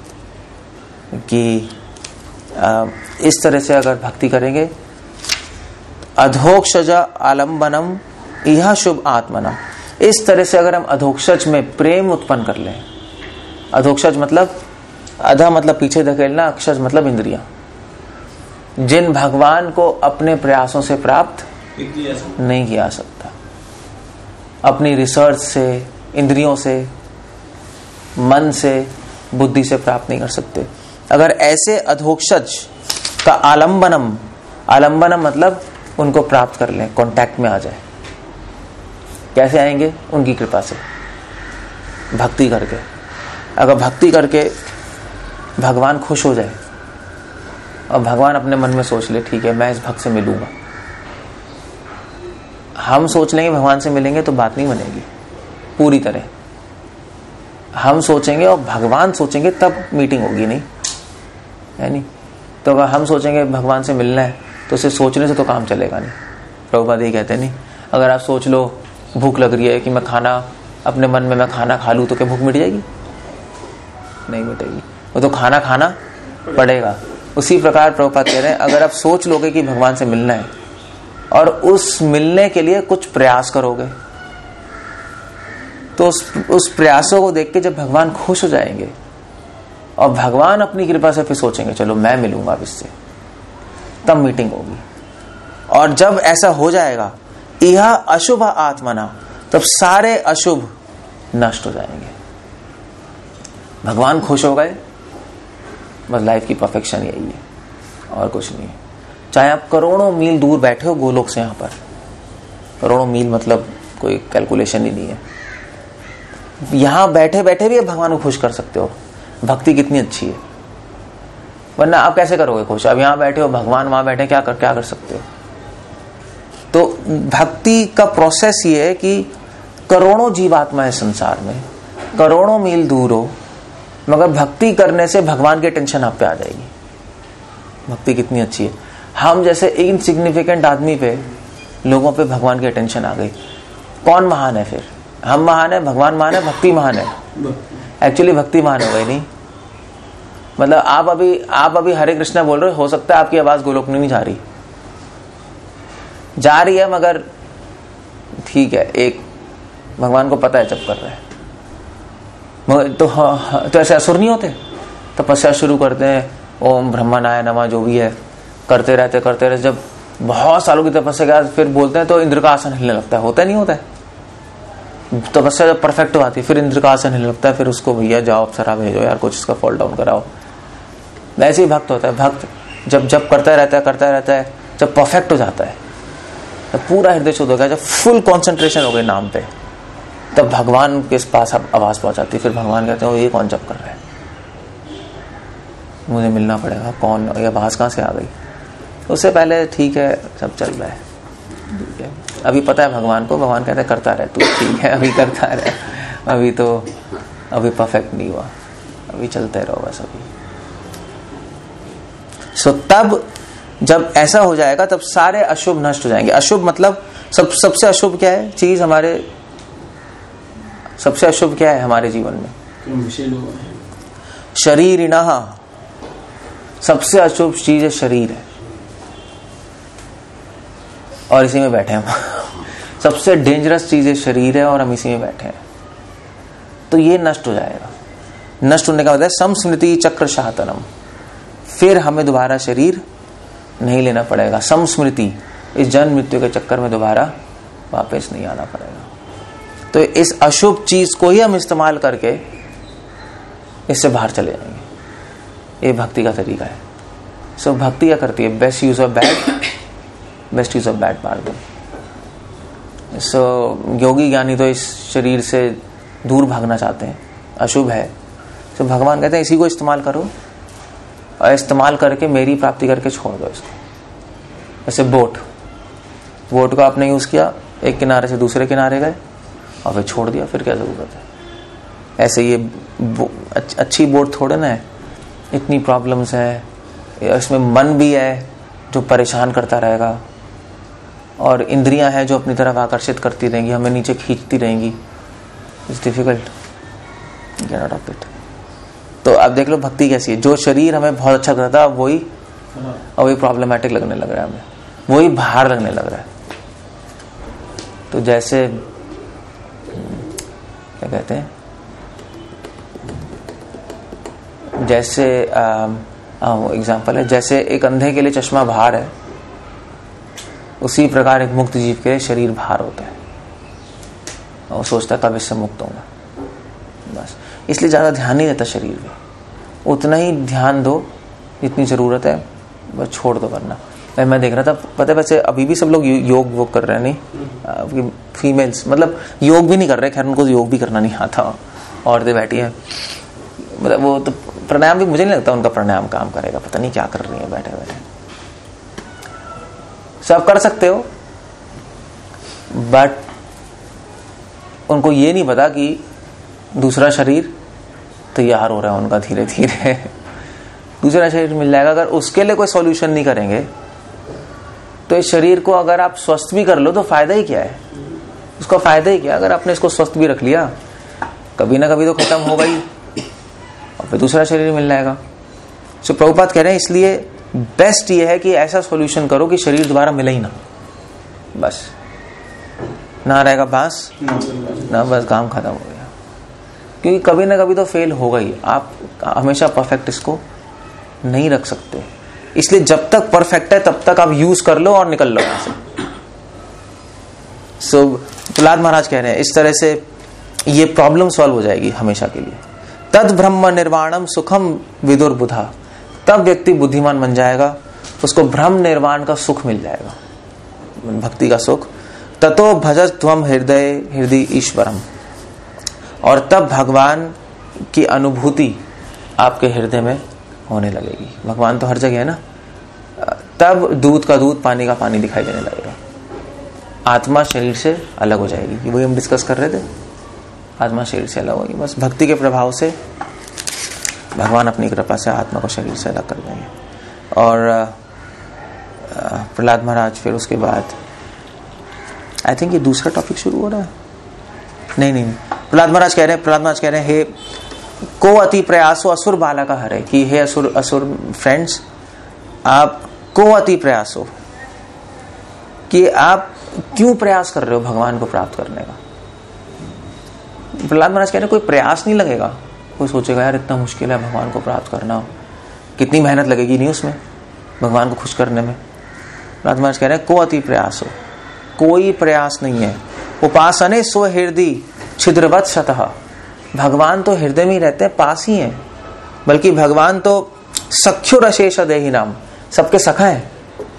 कि आ, इस तरह से अगर भक्ति करेंगे, अधोक्षज आलम्बनम यह शुभ आत्मना, इस तरह से अगर हम अधोक्षज में प्रेम उत्पन्न कर लें। अधोक्षज मतलब अधा मतलब पीछे धकेलना, अक्षज मतलब इंद्रियां, जिन भगवान को अपने प्रयासों से प्राप्त नहीं किया सकता, अपनी रिसर्च से, इंद्रियों से, मन से, बुद्धि से प्राप्त नहीं कर सकते। अगर ऐसे अधोक्षज का आलंबनम, आलंबनम मतलब उनको प्राप्त कर लें, कांटेक्ट में आ जाए। कैसे आएंगे? उनकी कृपा से, भक्ति करके। अगर भक्ति करके भगवान खुश हो जाए और भगवान अपने मन में सोच ले, ठीक है मैं इस भक्त से मिलूंगा, हम सोच लेंगे भगवान से मिलेंगे तो बात नहीं बनेगी पूरी तरह। हम सोचेंगे और भगवान सोचेंगे तब मीटिंग होगी, नहीं है नहीं। तो अगर हम सोचेंगे भगवान से मिलना है तो सिर्फ सोचने से तो काम चलेगा नहीं। प्रभुपाद यही कहते हैं, नहीं अगर आप सोच लो भूख लग रही है कि मैं खाना, अपने मन में मैं खाना खा लूं तो क्या भूख मिट जाएगी? नहीं मिटेगी, वो तो खाना खाना पड़ेगा। उसी प्रकार प्रभुपाद कह रहे हैं, अगर आप सोच लोगे कि भगवान से मिलना है और उस मिलने के लिए कुछ प्रयास करोगे तो उस, उस प्रयासों को देख के जब भगवान खुश हो जाएंगे और भगवान अपनी कृपा से फिर सोचेंगे चलो मैं मिलूंगा अब इससे, तब मीटिंग होगी। और जब ऐसा हो जाएगा, यह अशुभ आत्मना, तब सारे अशुभ नष्ट हो जाएंगे। भगवान खुश हो गए, बस लाइफ की परफेक्शन यही है और कुछ नहीं है। चाहे आप करोड़ों मील दूर बैठे हो गोलोक से, यहां पर करोड़ों मील मतलब कोई कैलकुलेशन ही नहीं है, यहां बैठे बैठे भी आप भगवान को खुश कर सकते हो। भक्ति कितनी अच्छी है, वरना आप कैसे करोगे खुश? अब यहां बैठे हो, भगवान वहां बैठे, क्या कर क्या कर सकते हो? तो भक्ति का प्रोसेस ये है कि करोड़ों जीवात्मा है संसार में, करोड़ों मील दूर हो, मगर भक्ति करने से भगवान की टेंशन आप पे आ जाएगी। भक्ति कितनी अच्छी है। हम जैसे इनसिग्निफिकेंट आदमी पे लोगों पे भगवान की अटेंशन आ गई। कौन महान है फिर? हम महान है, भगवान महान है, भक्ति महान है? एक्चुअली भक्ति महान हो गई नहीं। मतलब आप अभी आप अभी हरे कृष्णा बोल रहे हो, हो सकता है आपकी आवाज गोलोक में नहीं जा रही, जा रही है, मगर ठीक है, एक भगवान को पता है जब कर रहे हैं। मगर तो हाँ, तो ऐसे असुर नहीं होते, तपस्या शुरू करते हैं, ओम ब्रह्मणाय नमः, जो भी है करते रहते करते रहते जब बहुत सालों की तपस्या के बाद फिर बोलते हैं तो इंद्र का आसन हिलने लगता है। होता नहीं होता है? तपस्या जब परफेक्ट हो आती है फिर इंद्र का आसन हिलने लगता है, फिर उसको भैया जाओ अप्सरा भेजो यार, कुछ इसका फॉल डाउन कराओ। वैसे ही भक्त होता है। भक्त जब जब करता रहता है करता रहता है, जब परफेक्ट हो जाता है, जब पूरा हृदय शुद्ध हो गया, जब फुल कॉन्सेंट्रेशन हो गई नाम पे, तब भगवान के पास आवाज पहुंचाती है। फिर भगवान कहते हैं ये कौन जप कर रहा है, मुझे मिलना पड़ेगा, कौन, ये आवाज कहां से आ गई? उससे पहले ठीक है, सब चल रहा है, ठीक है, अभी पता है भगवान को, भगवान कहते हैं करता रहे तू, ठीक है अभी करता रहे, अभी तो अभी परफेक्ट नहीं हुआ, अभी चलते रहो बस अभी। सो so, तब जब ऐसा हो जाएगा तब सारे अशुभ नष्ट हो जाएंगे। अशुभ मतलब सब सबसे अशुभ क्या है चीज हमारे, सबसे अशुभ क्या है हमारे जीवन में? शरीरिणः, सबसे अशुभ चीज है शरीर है, और इसी में बैठे हम सबसे डेंजरस चीज है शरीर है और हम इसी में बैठे हैं। तो ये नष्ट हो जाएगा। नष्ट होने का मतलब समस्मृति चक्र शातनम, फिर हमें दोबारा शरीर नहीं लेना पड़ेगा। समस्मृति, इस जन्म मृत्यु के चक्कर में दोबारा वापस नहीं आना पड़ेगा। तो इस अशुभ चीज को ही हम इस्तेमाल करके इससे बाहर चले जाएंगे। ये भक्ति का तरीका है। सो so, भक्ति क्या करती है? Best use of bad, best use of bad bargain. So yogi ज्ञानी तो इस शरीर से दूर भागना चाहते हैं, अशुभ है। तो so, भगवान कहते हैं इसी को इस्तेमाल करो, और इस्तेमाल करके मेरी प्राप्ति करके छोड़ दो इसको। जैसे बोट, बोट को आपने यूज किया, एक किनारे से दूसरे किनारे गए और फिर छोड़ दिया, फिर क्या जरूरत है? ऐसे ये बो, अच्छी बोट थोड़े ना है, इतनी प्रॉब्लम्स है, इसमें मन भी है जो परेशान करता रहेगा, और इंद्रियां हैं जो अपनी तरफ आकर्षित करती रहेंगी, हमें नीचे खींचती रहेंगी। It's difficult, get out of it. तो अब देख लो भक्ति कैसी है। जो शरीर हमें बहुत अच्छा करता है वही और वही प्रॉब्लमेटिक लगने लग रहा है, हमें वही भार लगने लग रहा है। तो जैसे क्या कहते हैं, जैसे एग्जांपल है, जैसे एक अंधे के लिए चश्मा भार है, उसी प्रकार एक मुक्त जीव के लिए शरीर भार होता है, और सोचता है कब इससे मुक्त होगा। बस इसलिए ज्यादा ध्यान नहीं देता शरीर पे, उतना ही ध्यान दो जितनी जरूरत है, बस छोड़ दो। वरना मैं देख रहा था, पता है वैसे अभी भी सब लोग योग वोग कर रहे हैं, नहीं फीमेल्स मतलब योग भी नहीं कर रहे, खैर उनको योग भी करना नहीं आता, औरतें बैठी है, मतलब वो तो प्राणायाम भी मुझे नहीं लगता उनका प्राणायाम काम करेगा, पता नहीं क्या कर रही है बैठे बैठे। सब कर सकते हो, बट उनको ये नहीं पता कि दूसरा शरीर तैयार हो रहा है उनका, धीरे धीरे दूसरा शरीर मिल जाएगा। अगर उसके लिए कोई सॉल्यूशन नहीं करेंगे तो इस शरीर को अगर आप स्वस्थ भी कर लो तो फायदा ही क्या है? उसका फायदा ही क्या? अगर आपने इसको स्वस्थ भी रख लिया, कभी ना कभी तो खत्म होगा ही, और फिर दूसरा शरीर मिल जाएगा। सो प्रभुपाद कह रहे हैं इसलिए बेस्ट ये है कि ऐसा सॉल्यूशन करो कि शरीर दोबारा मिले ही ना, बस ना रहेगा बांस ना, बस काम खत्म हो गया। क्योंकि कभी ना कभी तो फेल होगा ही, आप हमेशा परफेक्ट इसको नहीं रख सकते। इसलिए जब तक परफेक्ट है तब तक आप यूज कर लो और निकल लो यहां से। सो so, प्रहलाद महाराज कह रहे हैं इस तरह से ये प्रॉब्लम सॉल्व हो जाएगी हमेशा के लिए। तद ब्रह्म निर्वाणम सुखम विदुर बुधा, तब व्यक्ति बुद्धिमान बन जाएगा, उसको ब्रह्म निर्वाण का सुख मिल जाएगा, भक्ति का सुख। ततो भजत त्वम हृदय हृदय ईश्वरम, और तब भगवान की अनुभूति आपके हृदय में होने लगेगी। भगवान तो हर जगह है ना। तब दूध का दूध पानी का पानी दिखाई देने लगेगा, आत्मा शरीर से अलग हो जाएगी। वही हम डिस्कस कर रहे थे, आत्मा शरीर से अलग होगी। बस भक्ति के प्रभाव से भगवान अपनी कृपा से आत्मा को शरीर से अलग कर देंगे। और प्रहलाद महाराज फिर उसके बाद आई थिंक ये दूसरा टॉपिक शुरू हो रहा है। नहीं नहीं प्रहलाद महाराज कह रहे हैं प्रहलाद महाराज कह रहे हैं हे को अति प्रयासो असुर बाला का हर है, कि हे असुर असुर फ्रेंड्स, आप को अति प्रयासो, कि आप क्यों प्रयास कर रहे हो भगवान को प्राप्त करने का। प्रहलाद महाराज कह रहे हैं कोई प्रयास नहीं लगेगा। कोई सोचेगा यार इतना मुश्किल है भगवान को प्राप्त करना, कितनी मेहनत लगेगी नहीं उसमें भगवान को खुश करने में। प्रहलाद महाराज कह रहे हैं को अति प्रयास हो, कोई प्रयास नहीं है। उपासने स्व हृदय छिद्रवत शतः, भगवान तो हृदय में ही रहते हैं, पास ही हैं, बल्कि भगवान तो सख्यो रशेष देहि नाम, सबके सखा है,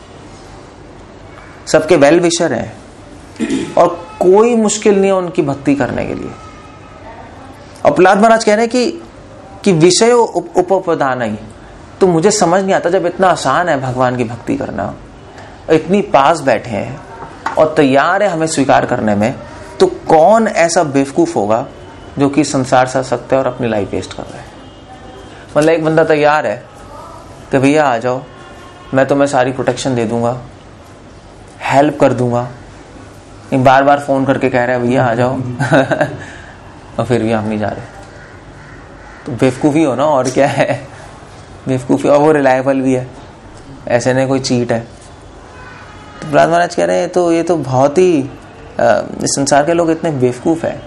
सबके वेल विशर हैं, और कोई मुश्किल नहीं है उनकी भक्ति करने के लिए। और प्रहलाद महाराज कह रहे हैं कि कि विषय उपप्रदान नहीं, तो मुझे समझ नहीं आता जब इतना आसान है भगवान की भक्ति करना, इतनी पास बैठे हैं और तैयार है हमें स्वीकार करने में, तो कौन ऐसा बेवकूफ होगा जो कि संसार से सकते है और अपनी लाइफ वेस्ट कर रहा है। मतलब एक बंदा तैयार है कि भैया आ जाओ, मैं तुम्हें सारी प्रोटेक्शन दे दूंगा, हेल्प कर दूंगा, बार बार फोन करके कह रहा है भैया आ जाओ और फिर भी हम नहीं जा रहे, तो बेवकूफी हो ना, और क्या है बेवकूफी। और वो रिलायबल भी है, ऐसे नहीं कोई चीट है। तो प्रहलाद महाराज कह रहे हैं तो ये तो बहुत ही इस संसार के लोग इतने बेवकूफ है।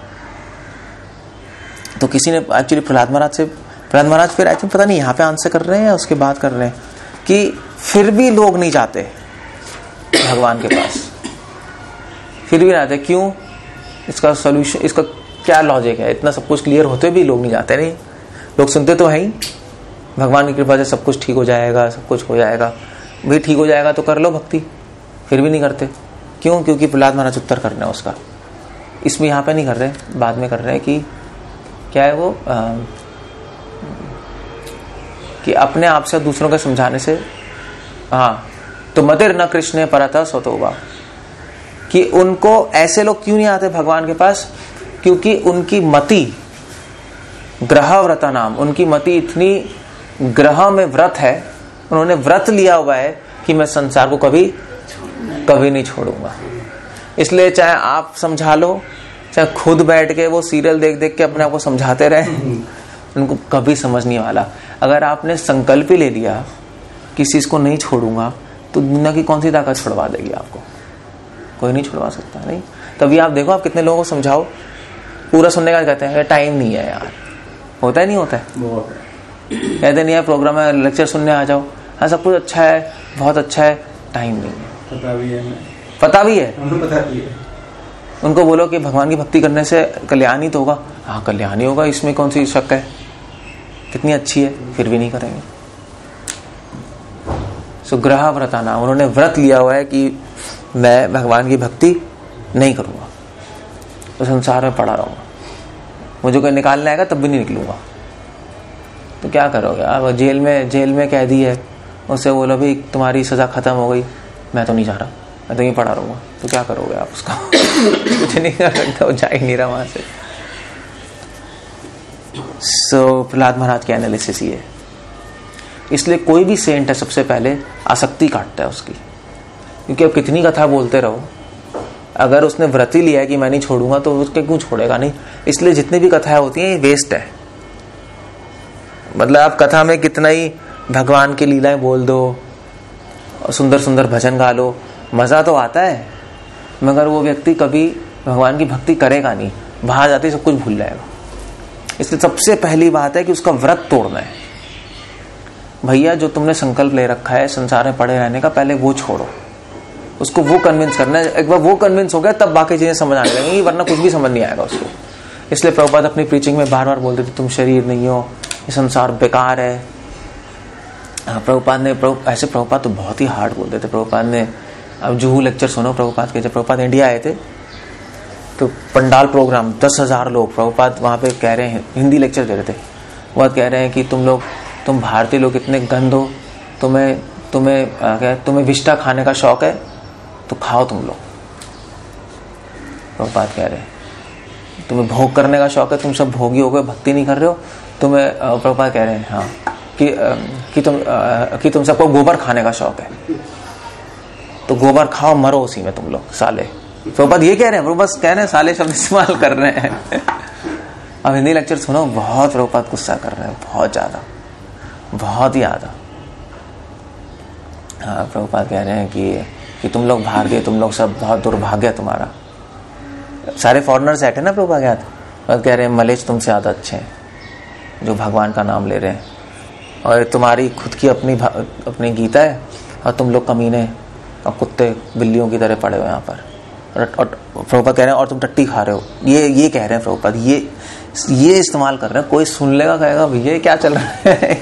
तो किसी ने एक्चुअली प्रहलाद महाराज से प्रहलाद महाराज फिर आई थिंक पता नहीं यहाँ पे आंसर कर रहे हैं या उसके बाद कर रहे हैं कि फिर भी लोग नहीं जाते भगवान के पास, फिर भी जाते क्यों, इसका सॉल्यूशन, इसका क्या लॉजिक है। इतना सब कुछ क्लियर होते भी लोग नहीं जाते। नहीं, लोग सुनते तो है ही भगवान की कृपा से सब कुछ ठीक हो जाएगा, सब कुछ हो जाएगा, भी ठीक हो जाएगा तो कर लो भक्ति, फिर भी नहीं करते। क्यों? क्योंकि प्रहलाद महाराज उत्तर कर रहे हैं उसका, इसमें यहाँ पे नहीं कर रहे, बाद में कर रहे हैं कि क्या है वो आ, कि अपने आप से दूसरों के समझाने से, हाँ तो मतिर न कृष्ण परतः स्वतोवा, कि उनको ऐसे लोग क्यों नहीं आते भगवान के पास, क्योंकि उनकी मति ग्रह व्रता नाम, उनकी मति इतनी ग्रह में व्रत है, उन्होंने व्रत लिया हुआ है कि मैं संसार को कभी कभी नहीं छोड़ूंगा। इसलिए चाहे आप समझा लो, चाहे खुद बैठ के वो सीरियल देख देख के अपने आप को समझाते रहे, उनको कभी समझ नहीं वाला। अगर आपने संकल्प ही ले लिया किसी चीज को नहीं छोड़ूंगा, तो दुनिया की कौन सी ताकत छुड़वा देगी आपको, कोई नहीं छुड़वा सकता। नहीं, तभी आप देखो आप कितने लोगों को समझाओ, पूरा सुनने का कहते हैं टाइम नहीं है यार, होता है नहीं होता है, कहते नहीं है प्रोग्राम है लेक्चर सुनने आ जाओ, हाँ सब कुछ अच्छा है बहुत अच्छा है, टाइम नहीं है। पता भी है, पता भी है, पता भी है। उनको बोलो कि भगवान की भक्ति करने से कल्याण ही तो होगा, हाँ कल्याण ही होगा, इसमें कौन सी शक है, कितनी अच्छी है, फिर भी नहीं करेंगे। सो ग्रह व्रताना, उन्होंने व्रत लिया हुआ है कि मैं भगवान की भक्ति नहीं करूंगा, तो संसार में पड़ा रहूंगा, मुझे कोई निकालने आएगा तब भी नहीं निकलूंगा। तो क्या करोगे आप, जेल में जेल में कैदी है, उससे बोलो भाई तुम्हारी सजा खत्म हो गई, मैं तो नहीं जा रहा, मैं तो यहीं पड़ा रहूंगा, तो क्या करोगे आप उसका कुछ नहीं कर सकते, वो जा ही नहीं रहा वहां से। सो प्रहलाद महाराज के एनालिसिस ये है, इसलिए कोई भी सेंट है सबसे पहले आसक्ति काटता है उसकी, क्योंकि अब कितनी कथा बोलते रहो, अगर उसने व्रत ही लिया है कि मैं नहीं छोड़ूंगा तो उसके क्यों छोड़ेगा। नहीं, इसलिए जितनी भी कथाएं होती हैं ये वेस्ट है। मतलब आप कथा में कितना ही भगवान की लीलाएं बोल दो, सुंदर सुंदर भजन गा लो, मजा तो आता है, मगर वो व्यक्ति कभी भगवान की भक्ति करेगा नहीं, बाहर जाते ही सब कुछ भूल जाएगा। इसलिए सबसे पहली बात है कि उसका व्रत तोड़ना है। भैया जो तुमने संकल्प ले रखा है संसार में पड़े रहने का, पहले वो छोड़ो, उसको वो कन्विंस करना है। एक बार वो कन्विंस हो गया तब बाकी चीजें समझ आने लगेंगी, वरना कुछ भी समझ नहीं आएगा उसको। इसलिए प्रभुपाद अपनी प्रीचिंग में बार बार बोलते थे तुम शरीर नहीं हो, ये संसार बेकार है। प्रभुपाद ने प्रभु, ऐसे प्रभुपाद तो बहुत ही हार्ड बोलते थे। प्रभुपाद ने, अब जुहू लेक्चर सुनो प्रभुपाद के, जब प्रभुपाद इंडिया आए थे तो पंडाल प्रोग्राम दस हजार लोग, प्रभुपाद वहां पे कह रहे हैं, हिंदी लेक्चर दे रहे थे, वो कह रहे हैं कि तुम लोग, तुम भारतीय लोग इतने गंद हो, तुम्हें तुम्हें क्या तुम्हें विष्टा खाने का शौक है तो खाओ तुम लोग। प्रभुपाद कह रहे हैं तुम्हें भोग करने का शौक है, तुम सब भोगी हो गए, भक्ति नहीं कर रहे हो, तुम्हें, प्रभुपाद कह रहे हैं हाँ कि कि तुम कि तुम सबको गोबर खाने का शौक है, तो गोबर खाओ, मरो उसी में तुम लोग साले। प्रभुपाद ये कह रहे हैं, प्रभुपाद कह रहे हैं, साले शब्द इस्तेमाल कर रहे हैं। अब हिंदी लेक्चर सुनो, बहुत प्रभुपाद गुस्सा कर रहे हैं, बहुत ज्यादा, बहुत ही ज्यादा। हाँ, प्रभुपाद कह रहे हैं कि कि तुम लोग भारतीय, तुम लोग सब बहुत दुर्भाग्य है तुम्हारा। सारे फॉरेनर्स बैठे ना प्रभुपाद याद, और कह रहे हैं मलेच तुमसे ज्यादा अच्छे हैं जो भगवान का नाम ले रहे हैं, और तुम्हारी खुद की अपनी अपनी गीता है और तुम लोग कमीने और कुत्ते बिल्लियों की तरह पड़े हो यहाँ पर। और प्रभुपाद कह रहे हैं और तुम टट्टी खा रहे हो, ये ये कह रहे हैं प्रभुपाद, ये ये इस्तेमाल कर रहे हैं। कोई सुन लेगा कहेगा भैया क्या चल रहा है।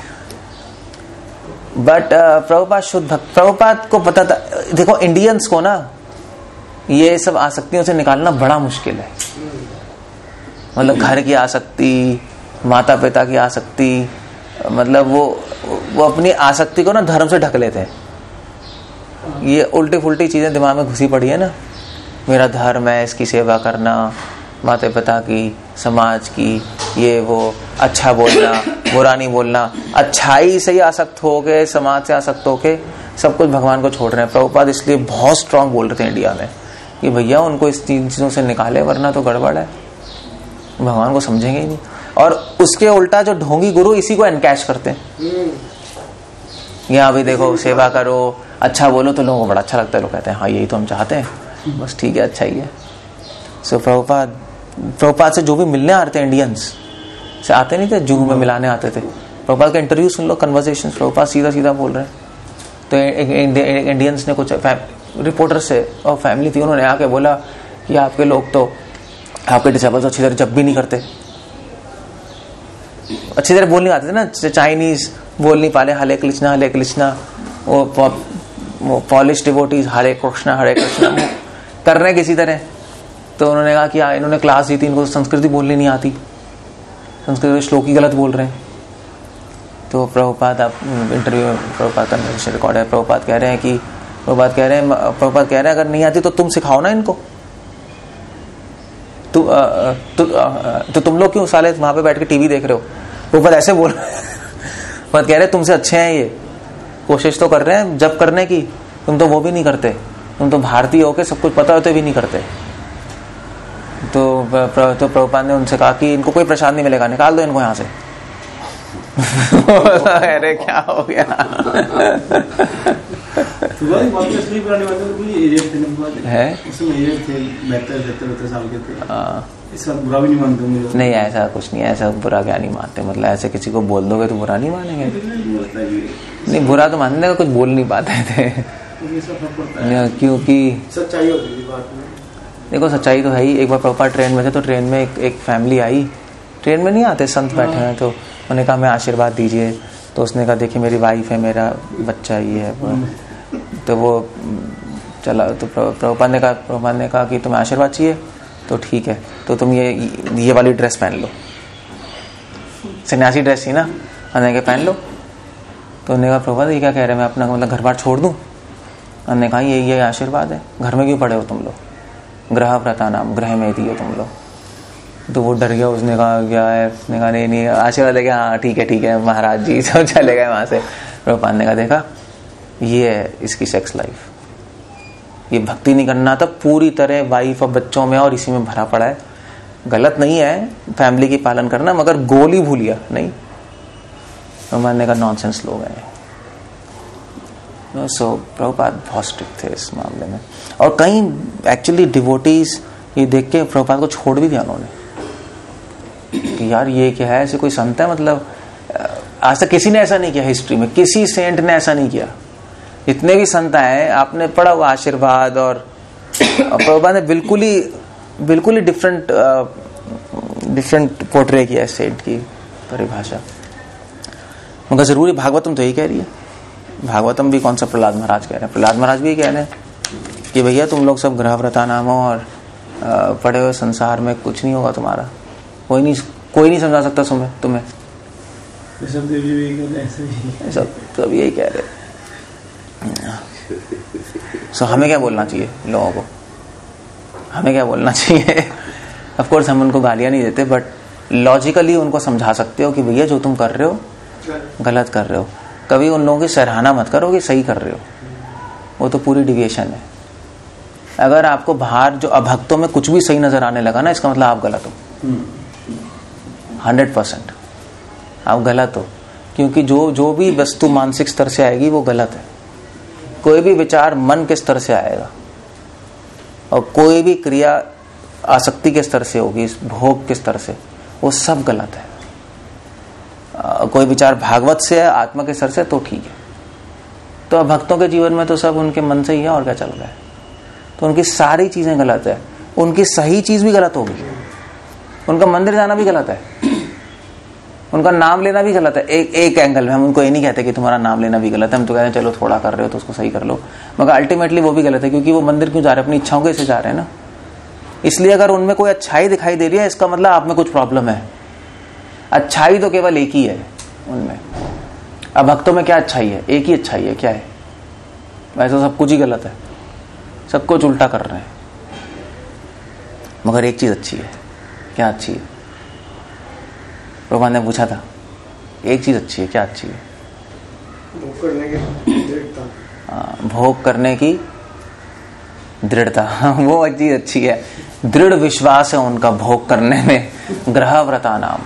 बट uh, प्रभुपाद शुद्ध भक्त, प्रभुपाद को पता था, देखो इंडियंस को ना ये सब आसक्तियों से निकालना बड़ा मुश्किल है। मतलब घर की आसक्ति, माता पिता की आसक्ति, मतलब वो वो अपनी आसक्ति को ना धर्म से ढक लेते हैं। ये उल्टी फुल्टी चीजें दिमाग में घुसी पड़ी है ना, मेरा धर्म है, इसकी सेवा करना, माता पिता की, समाज की, ये वो, अच्छा बोलना, बुरा नहीं बोलना, अच्छाई से ही आसक्त हो के, समाज से आसक्त हो के सब कुछ भगवान को छोड़ रहे हैं। प्रभुपाद इसलिए बहुत स्ट्रांग बोल रहे थे इंडिया में कि भैया उनको इस तीन चीजों से निकाले, वरना तो गड़बड़ है, भगवान को समझेंगे ही नहीं। और उसके उल्टा जो ढोंगी गुरु इसी को एनकैश करते हैं। यहाँ भी देखो, सेवा करो, अच्छा बोलो तो लोगों को बड़ा अच्छा लगता है, लोग कहते हैं हाँ यही तो हम चाहते हैं, बस ठीक है, अच्छा ही है। सो प्रभुपाद प्रभुपाद से जो भी मिलने आ रहे थे इंडियंस से, आते नहीं थे, जूहू में मिलाने आते थे। प्रभुपाद का इंटरव्यू सुन लो, कन्वर्सेशन, प्रभुपाद सीधा सीधा बोल रहे हैं। तो इंडियंस ने कुछ रिपोर्टर से और फैमिली थी, उन्होंने आके बोला कि आपके लोग तो, आपके डिसेबल्स अच्छी तरह जब भी नहीं करते, अच्छी तरह बोल नहीं आते थे ना, चाइनीज बोल नहीं पाले, हरे कृष्णा हरे कृष्णा, वो पॉलिश डिवोटीज हरे कृष्णा हरे कृष्णा कर रहे हैं किसी तरह। तो उन्होंने कहा कि इन्होंने क्लास दी थी, इनको संस्कृति बोलनी नहीं आती, संस्कृत में श्लोक ही गलत बोल रहे हैं। तो प्रभुपाद, आप इंटरव्यू में प्रभुपाद का रिकॉर्ड है, प्रभुपाद कह रहे हैं कि प्रभुपाद कह रहे हैं प्रभुपाद कह रहे हैं अगर नहीं आती तो तुम सिखाओ ना इनको, तु, आ, तु, आ, तो तुम लोग क्यों साले वहां पे बैठ के टीवी देख रहे हो। प्रभुपाद ऐसे बोल रहे हैं, प्रभुपाद कह रहे हैं तुमसे अच्छे हैं, ये कोशिश तो कर रहे हैं जब करने की, तुम तो वो भी नहीं करते, तुम तो भारतीय होके सब कुछ पता होते भी नहीं करते। तो तो प्रभुपाद ने उनसे कहा कि इनको कोई प्रसाद नहीं मिलेगा, निकाल दो इनको यहाँ से। अरे क्या हो गया। है बुरा भी नहीं मानते? नहीं, ऐसा कुछ नहीं, ऐसा बुरा क्या नहीं मानते, मतलब ऐसे किसी को बोल दोगे तो बुरा नहीं मानेंगे। नहीं, बुरा तो मानने का, कुछ बोल नहीं पाते थे क्योंकि सच्चाई होती थी बात में। देखो सच्चाई तो है ही। एक बार प्रभुपाद ट्रेन में थे, तो ट्रेन में एक, एक फैमिली आई, ट्रेन में नहीं आते संत बैठे हैं, तो उन्होंने कहा मैं आशीर्वाद दीजिए। तो उसने कहा देखिए मेरी वाइफ है, मेरा बच्चा ये है। तो वो चला, तो प्रभुपाद ने कहा प्रभुपाद ने कहा कि तुम्हें आशीर्वाद चाहिए तो ठीक है, तो तुम ये ये वाली ड्रेस पहन लो, सन्यासी ड्रेस थी ना, उन्होंने कहा पहन लो। तो उन्होंने कहा प्रभुपाद ये क्या कह रहे हैं, मैं अपना मतलब घर बार छोड़ दूं? उन्होंने कहा ये ये आशीर्वाद है, घर में क्यों पड़े हो तुम लोग, ग्रह व्रता नाम, ग्रह में दिए तुम लोग। तो वो डर गया, उसने कहा क्या है, उसने कहा नहीं नहीं आशीर्वाद लेके, हाँ ठीक है ठीक है महाराज जी, सब चले गए वहां से। प्रभुपाद ने कहा देखा ये है इसकी सेक्स लाइफ, ये भक्ति नहीं करना था, पूरी तरह वाइफ और बच्चों में और इसी में भरा पड़ा है। गलत नहीं है फैमिली की पालन करना, मगर गोल ही भूलिया नहीं। प्रभुपाद ने कहा नॉनसेंस लोग हैं। सो प्रभुपाद बहुत स्ट्रिक्ट थे इस मामले में, और कई एक्चुअली डिवोटीज ये देख के प्रभुपाद को छोड़ भी दिया उन्होंने कि यार ये क्या है, ऐसे कोई संत है, मतलब आज तक किसी ने ऐसा नहीं किया, हिस्ट्री में किसी सेंट ने ऐसा नहीं किया। जितने भी संत आए आपने पढ़ा हुआ आशीर्वाद, और प्रभुपाद ने बिल्कुल ही बिल्कुल ही डिफरेंट डिफरेंट पोर्ट्रे किया है सेंट की परिभाषा। मगर जरूरी भागवतम तो यही कह रही है। भागवतम भी कौन सा प्रहलाद महाराज कह रहे हैं, प्रहलाद महाराज भी कह रहे हैं कि भैया तुम लोग सब ग्रहव्रता नामो और पड़े हुए संसार में कुछ नहीं होगा तुम्हारा, कोई नहीं कोई नहीं समझा सकता तुम्हें तुम्हें सब देवी भी कह रहे हैं, सब सब यही कह रहे। सो हमें क्या बोलना चाहिए लोगों को, हमें क्या बोलना चाहिए? ऑफ कोर्स हम उनको गालियां नहीं देते, बट लॉजिकली उनको समझा सकते हो कि भैया जो तुम कर रहे हो गलत कर रहे हो। कभी उन लोगों की सराहना मत करो कि सही कर रहे हो, वो तो पूरी डिविएशन है। अगर आपको बाहर जो अभक्तों में कुछ भी सही नजर आने लगा ना, इसका मतलब आप गलत हो, हंड्रेड परसेंट आप गलत हो। क्योंकि जो जो भी वस्तु मानसिक स्तर से आएगी वो गलत है। कोई भी विचार मन के स्तर से आएगा, और कोई भी क्रिया आसक्ति के स्तर से होगी, भोग के स्तर से, वो सब गलत है। आ, कोई विचार भागवत से है, आत्मा के स्तर से, तो ठीक है। तो भक्तों के जीवन में तो सब उनके मन से ही है, और क्या चल रहा है। तो उनकी सारी चीजें गलत है, उनकी सही चीज भी गलत होगी। उनका मंदिर जाना भी गलत है, उनका नाम लेना भी गलत है। एक एक एंगल में हम उनको ये नहीं कहते कि तुम्हारा नाम लेना भी गलत है, हम तो कहते हैं चलो थोड़ा कर रहे हो तो उसको सही कर लो, मगर अल्टीमेटली वो भी गलत है। क्योंकि वो मंदिर क्यों जा रहे हैं? अपनी इच्छाओं के से जा रहे हैं ना। इसलिए अगर उनमें कोई अच्छाई दिखाई दे रही है, इसका मतलब आप में कुछ प्रॉब्लम है। अच्छाई तो केवल एक ही है उनमें। अब भक्तों में क्या अच्छाई है? एक ही अच्छाई है, क्या है? वैसे सब कुछ ही गलत है, सब कुछ उल्टा कर रहे हैं, मगर एक चीज अच्छी है। क्या अच्छी है? प्रभुपाद ने पूछा था, एक चीज अच्छी है, क्या अच्छी है? भोग करने की दृढ़ता। भोग करने की दृढ़ता, वो चीज अच्छी है। दृढ़ विश्वास है उनका भोग करने में। ग्रहव्रता नाम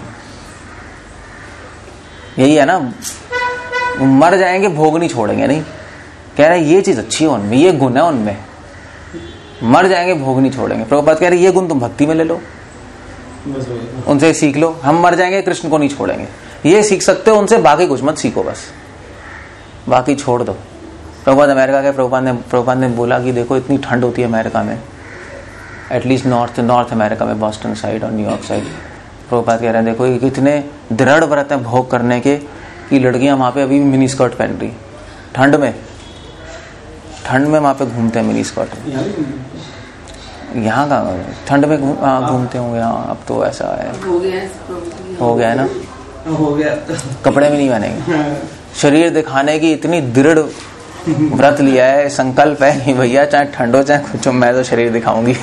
यही है ना, मर जाएंगे भोग नहीं छोड़ेंगे। नहीं कह रहे ये चीज अच्छी है उनमें, ये गुण है उनमें, मर जाएंगे भोग नहीं छोड़ेंगे। प्रभुपाद कह रहे ये गुण तुम भक्ति में ले लो, उनसे सीख लो। हम मर जाएंगे कृष्ण को नहीं छोड़ेंगे, ये सीख सकते हो उनसे, बाकी कुछ मत सीखो, बस बाकी छोड़ दो। प्रभुपाद अमेरिका के प्रभुपाद ने प्रभुपाद ने बोला कि देखो इतनी ठंड होती है अमेरिका में, एटलीस्ट नॉर्थ नॉर्थ अमेरिका में, बॉस्टन साइड और न्यूयॉर्क साइड। प्रभुपाद कह रहे हैं देखो कितने दृढ़ व्रत है भोग करने के, कि लड़कियां वहां पे अभी भी मिनी स्कर्ट पहन रही, ठंड में ठंड में वहां पे घूमते हैं मिनी स्कर्ट। यहाँ का ठंड में घूमते होंगे यहाँ। अब तो ऐसा है, हो गया है ना, हो गया। कपड़े भी नहीं बनेंगे। शरीर दिखाने की इतनी दृढ़ व्रत लिया है, संकल्प है कि भैया चाहे ठंड हो चाहे कुछ हो, मैं तो शरीर दिखाऊंगी।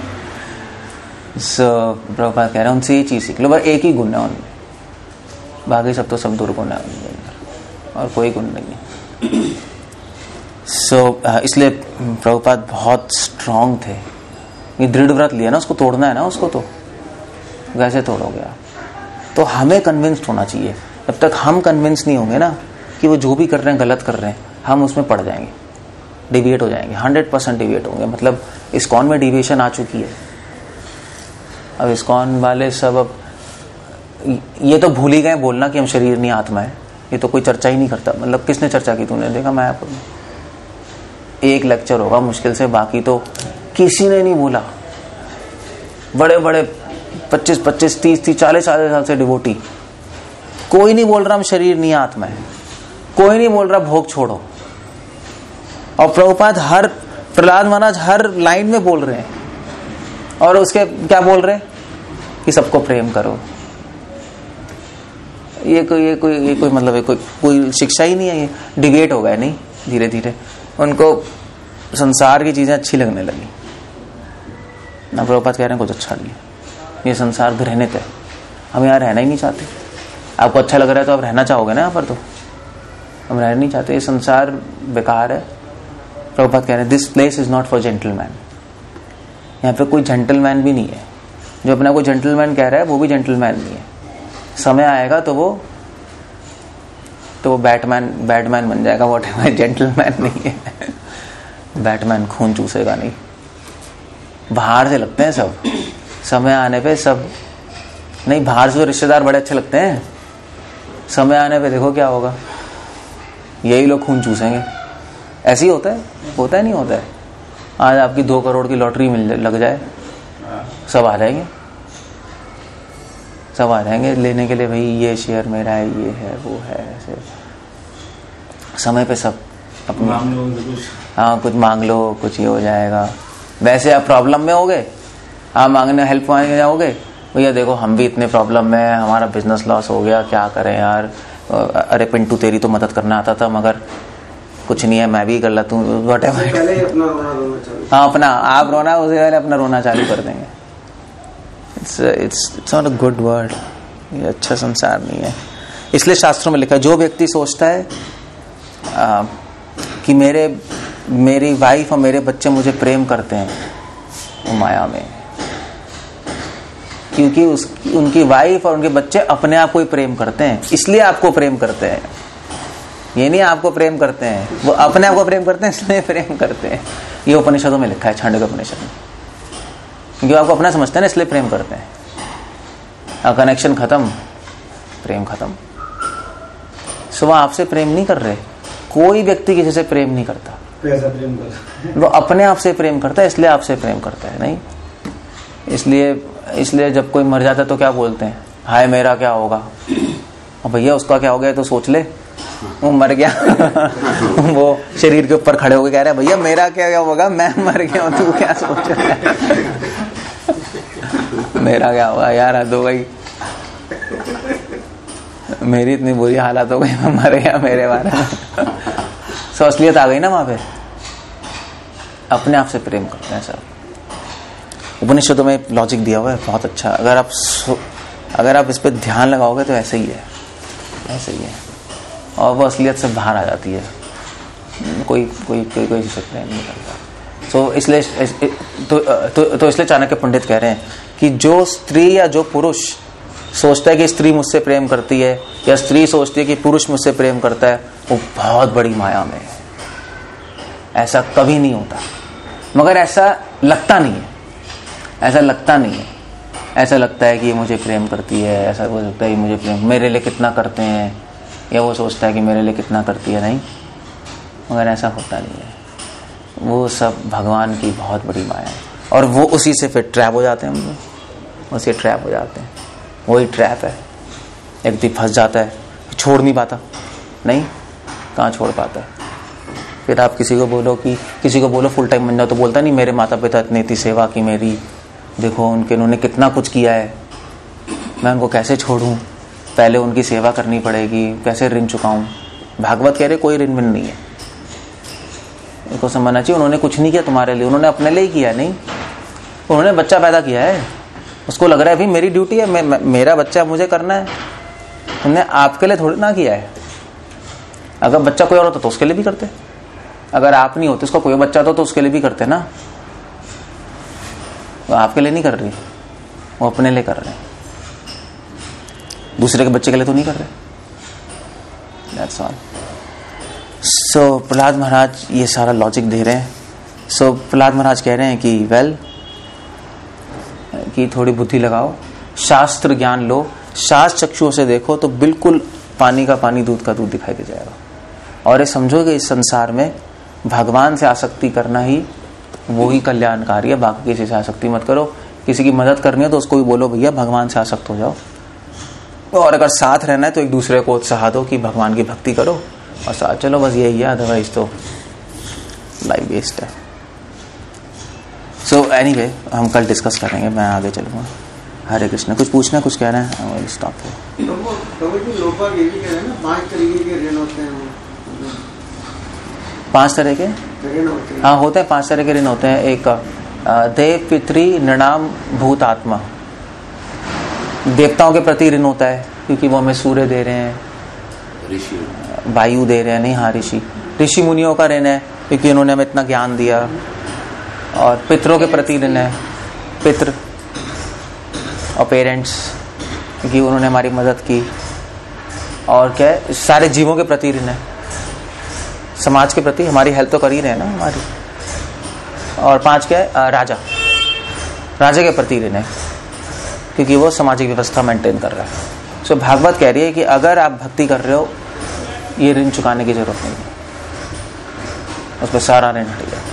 सो प्रभुपाद कह रहे हैं उनसे ये चीज सीख लो, बस एक ही गुण है उनमें, बाकी सब तो सब दुर्गुण है उनके अंदर, और कोई गुण नहीं है। सो so, इसलिए प्रभुपाद बहुत स्ट्रांग थे। ये दृढ़ व्रत लिया ना, उसको तोड़ना है ना, उसको तो वैसे तोड़ोगे आप। तो हमें कन्विंस्ड होना चाहिए। जब तक हम कन्विंस नहीं होंगे ना कि वो जो भी कर रहे हैं गलत कर रहे हैं, हम उसमें पड़ जाएंगे, डिविएट हो जाएंगे, हंड्रेड परसेंट डिविएट होंगे। मतलब इस्कॉन में डिविएशन आ चुकी है। अब इस्कॉन वाले सब अब ये तो भूल ही गए बोलना कि हम शरीर नहीं आत्मा है। ये तो कोई चर्चा ही नहीं करता। मतलब किसने चर्चा की? तूने देखा? मैं आपको एक लेक्चर होगा मुश्किल से, बाकी तो किसी ने नहीं बोला। बड़े बड़े पच्चीस पच्चीस तीस तीस चालीस चालीस साल से डिवोटी, कोई नहीं बोल रहा हम शरीर नहीं आत्मा है, कोई नहीं बोल रहा भोग छोड़ो। और प्रभुपाद हर प्रहलाद महाराज हर लाइन में बोल रहे हैं, और उसके क्या बोल रहे हैं कि सबको प्रेम करो। ये कोई ये कोई ये कोई मतलब है कोई कोई शिक्षा ही नहीं है। ये डिबेट हो गया। नहीं, धीरे धीरे उनको संसार की चीजें अच्छी लगने लगी ना। प्रभुपाद कह रहे हैं कुछ अच्छा नहीं है, ये संसार घृणित है, हम यहाँ रहना ही नहीं चाहते। आपको अच्छा लग रहा है तो आप रहना चाहोगे ना यहाँ पर, तो हम रहना नहीं चाहते। ये संसार बेकार है। प्रभुपाद कह रहे हैं this place is not for gentleman. यहाँ पे कोई जेंटलमैन भी नहीं है। जो अपना कोई जेंटलमैन कह रहा है वो भी जेंटलमैन नहीं है। समय आएगा तो वो तो वो बैटमैन बैटमैन बन जाएगा। वॉट एवर, जेंटलमैन नहीं है। बैटमैन खून चूसेगा नहीं। बाहर से लगते हैं सब, समय आने पे सब नहीं। बाहर से तो रिश्तेदार बड़े अच्छे लगते हैं, समय आने पे देखो क्या होगा, यही लोग खून चूसेंगे। ऐसे ही होता है, होता है नहीं होता है। आज आपकी दो करोड़ की लॉटरी मिल लग जाए, सब आ जाएंगे, सब आ जाएंगे लेने के लिए, भाई ये शेयर मेरा है, ये है, वो है, ऐसे समय पे सब अपने मांग लो कुछ, हाँ कुछ मांग लो, कुछ ये हो जाएगा। वैसे आप प्रॉब्लम में होगे, आप मांगने हेल्प मांगने जाओगे, भैया देखो हम भी इतने प्रॉब्लम में है, हमारा बिजनेस लॉस हो गया, क्या करें यार, अरे पिंटू तेरी तो मदद करना आता था मगर कुछ नहीं है, मैं भी कर लेता हूँ, वट एवर। पहले अपना रोना रोना चालू, हाँ अपना आप रोना, उससे पहले अपना रोना चालू कर देंगे। It's it's it's not a good word, ये अच्छा संसार नहीं है। इसलिए शास्त्रों में लिखा है, जो व्यक्ति सोचता है आ, कि मेरे मेरी वाइफ और मेरे बच्चे मुझे प्रेम करते हैं, वो माया में, क्योंकि उस उनकी वाइफ और उनके बच्चे अपने आप को ही प्रेम करते हैं, इसलिए आपको प्रेम करते हैं। ये नहीं आपको प्रेम करते हैं, वो अपने आप को प्रेम करते हैं इसलिए प्रेम करते हैं। ये उपनिषदों में लिखा है, छांडव्य उपनिषद में, क्योंकि आपको अपना समझते हैं ना, इसलिए प्रेम करते हैं। कनेक्शन खत्म, प्रेम खत्म। सो वो आपसे प्रेम नहीं कर रहे, कोई व्यक्ति किसी से प्रेम नहीं करता, कैसा प्रेम करता, वो अपने आप से प्रेम करता है, इसलिए आपसे प्रेम करता है। नहीं, इसलिए इसलिए जब कोई मर जाता है तो क्या बोलते हैं, हाय मेरा क्या होगा, और भैया उसका क्या हो गया तो सोच ले, वो मर गया वो शरीर के ऊपर खड़े होकर कह रहे हैं भैया मेरा क्या क्या होगा, मैं मर गया हूं, तू क्या सोच रहा है मेरा क्या होगा यार, हद हो गई, मेरी इतनी बुरी हालत हो गई, मैं मर गया मेरे बारे में। सो असलियत आ गई ना वहां पे, अपने आप से प्रेम करते हैं सब। उपनिषदों में लॉजिक दिया हुआ है बहुत अच्छा, अगर आप अगर आप इस पर ध्यान लगाओगे तो ऐसे ही है, ऐसे ही है, और वो असलियत से बाहर आ जाती है, कोई कोई कोई कोई से प्रेम नहीं करता। सो so, इसलिए तो, तो, तो इसलिए चाणक्य पंडित कह रहे हैं कि जो स्त्री या जो पुरुष सोचता है कि स्त्री मुझसे प्रेम करती है, या स्त्री सोचती है कि पुरुष मुझसे प्रेम करता है, वो बहुत बड़ी माया में है। ऐसा कभी नहीं होता, मगर ऐसा लगता नहीं है, ऐसा लगता नहीं है, ऐसा लगता है कि ये मुझे प्रेम करती है, ऐसा हो सकता है कि मुझे प्रेम मेरे लिए कितना करते हैं, या वो सोचता है कि मेरे लिए कितना करती है, नहीं, मगर ऐसा होता नहीं है। वो सब भगवान की बहुत बड़ी माया है, और वो उसी से फिर ट्रैप हो जाते हैं हम लोग, उसी ट्रैप हो जाते हैं, वही ट्रैप है। एक व्यक्ति फंस जाता है, छोड़ नहीं पाता, नहीं, कहाँ छोड़ पाता है। फिर आप किसी को बोलो कि किसी को बोलो फुल टाइम बन जाओ, तो बोलता नहीं मेरे माता पिता इतनी इतनी सेवा की मेरी, देखो उनके उन्होंने कितना कुछ किया है, मैं उनको कैसे छोड़ूं, पहले उनकी सेवा करनी पड़ेगी, कैसे ऋण चुकाऊं। भागवत कह रहे कोई ऋण विण नहीं है, इनको समझना चाहिए, उन्होंने कुछ नहीं किया तुम्हारे लिए, उन्होंने अपने लिए किया, नहीं, उन्होंने बच्चा पैदा किया है, उसको लग रहा है भाई मेरी ड्यूटी है, मैं, मेरा बच्चा मुझे करना है, उन्होंने आपके लिए थोड़ी ना किया है। अगर बच्चा कोई और होता तो उसके लिए भी करते, अगर आप नहीं होते उसका कोई बच्चा होता तो उसके लिए भी करते ना। वो आपके लिए नहीं कर रही, वो अपने लिए कर रहे हैं, दूसरे के बच्चे के लिए तो नहीं कर रहे। That's all. So प्रहलाद महाराज ये सारा लॉजिक दे रहे हैं। सो so, प्रहलाद महाराज कह रहे हैं कि वेल कि थोड़ी बुद्धि लगाओ, शास्त्र ज्ञान लो, शास्त्र चक्षुओं से देखो तो बिल्कुल पानी का पानी, दूध का दूध दिखाई दे जाएगा। और ये समझोगे इस संसार में भगवान से आसक्ति करना ही वो ही कल्याणकारी है, बाकी किसी से आसक्ति मत करो। किसी की मदद करनी है तो उसको भी बोलो भैया भगवान से आसक्त हो जाओ, और अगर साथ रहना है तो एक दूसरे को उत्साह दो कि भगवान की भक्ति करो और साथ चलो, बस यही है, अदरवाइज तो लाइफ वेस्ट है। सो एनीवे हम कल डिस्कस करेंगे, मैं आगे चलूंगा। हरे कृष्ण। कुछ पूछना, कुछ कहना है? स्टॉप है। पांच तरह के ऋण होते हैं। हाँ होते हैं, पांच तरह के ऋण होते हैं। एक देव पितृ नृणाम भूत आत्मा, देवताओं के प्रति ऋण होता है क्योंकि वो हमें सूर्य दे रहे हैं, ऋषि वायु दे रहे हैं, नहीं हाँ ऋषि ऋषि मुनियों का ऋण है क्योंकि उन्होंने हमें इतना ज्ञान दिया। और पितरों के प्रति ऋण है, पितृ और पेरेंट्स क्योंकि उन्होंने हमारी मदद की। और क्या है, सारे जीवों के प्रति ऋण है, समाज के प्रति हमारी हेल्प तो कर ही रहे हैं ना हमारी। और पांच क्या है, राजा, राजा के प्रति ऋण है क्योंकि वो सामाजिक व्यवस्था मेंटेन कर रहा है। सो तो भागवत कह रही है कि अगर आप भक्ति कर रहे हो, ये ऋण चुकाने की जरूरत नहीं है, उस पर सारा ऋण हट गया,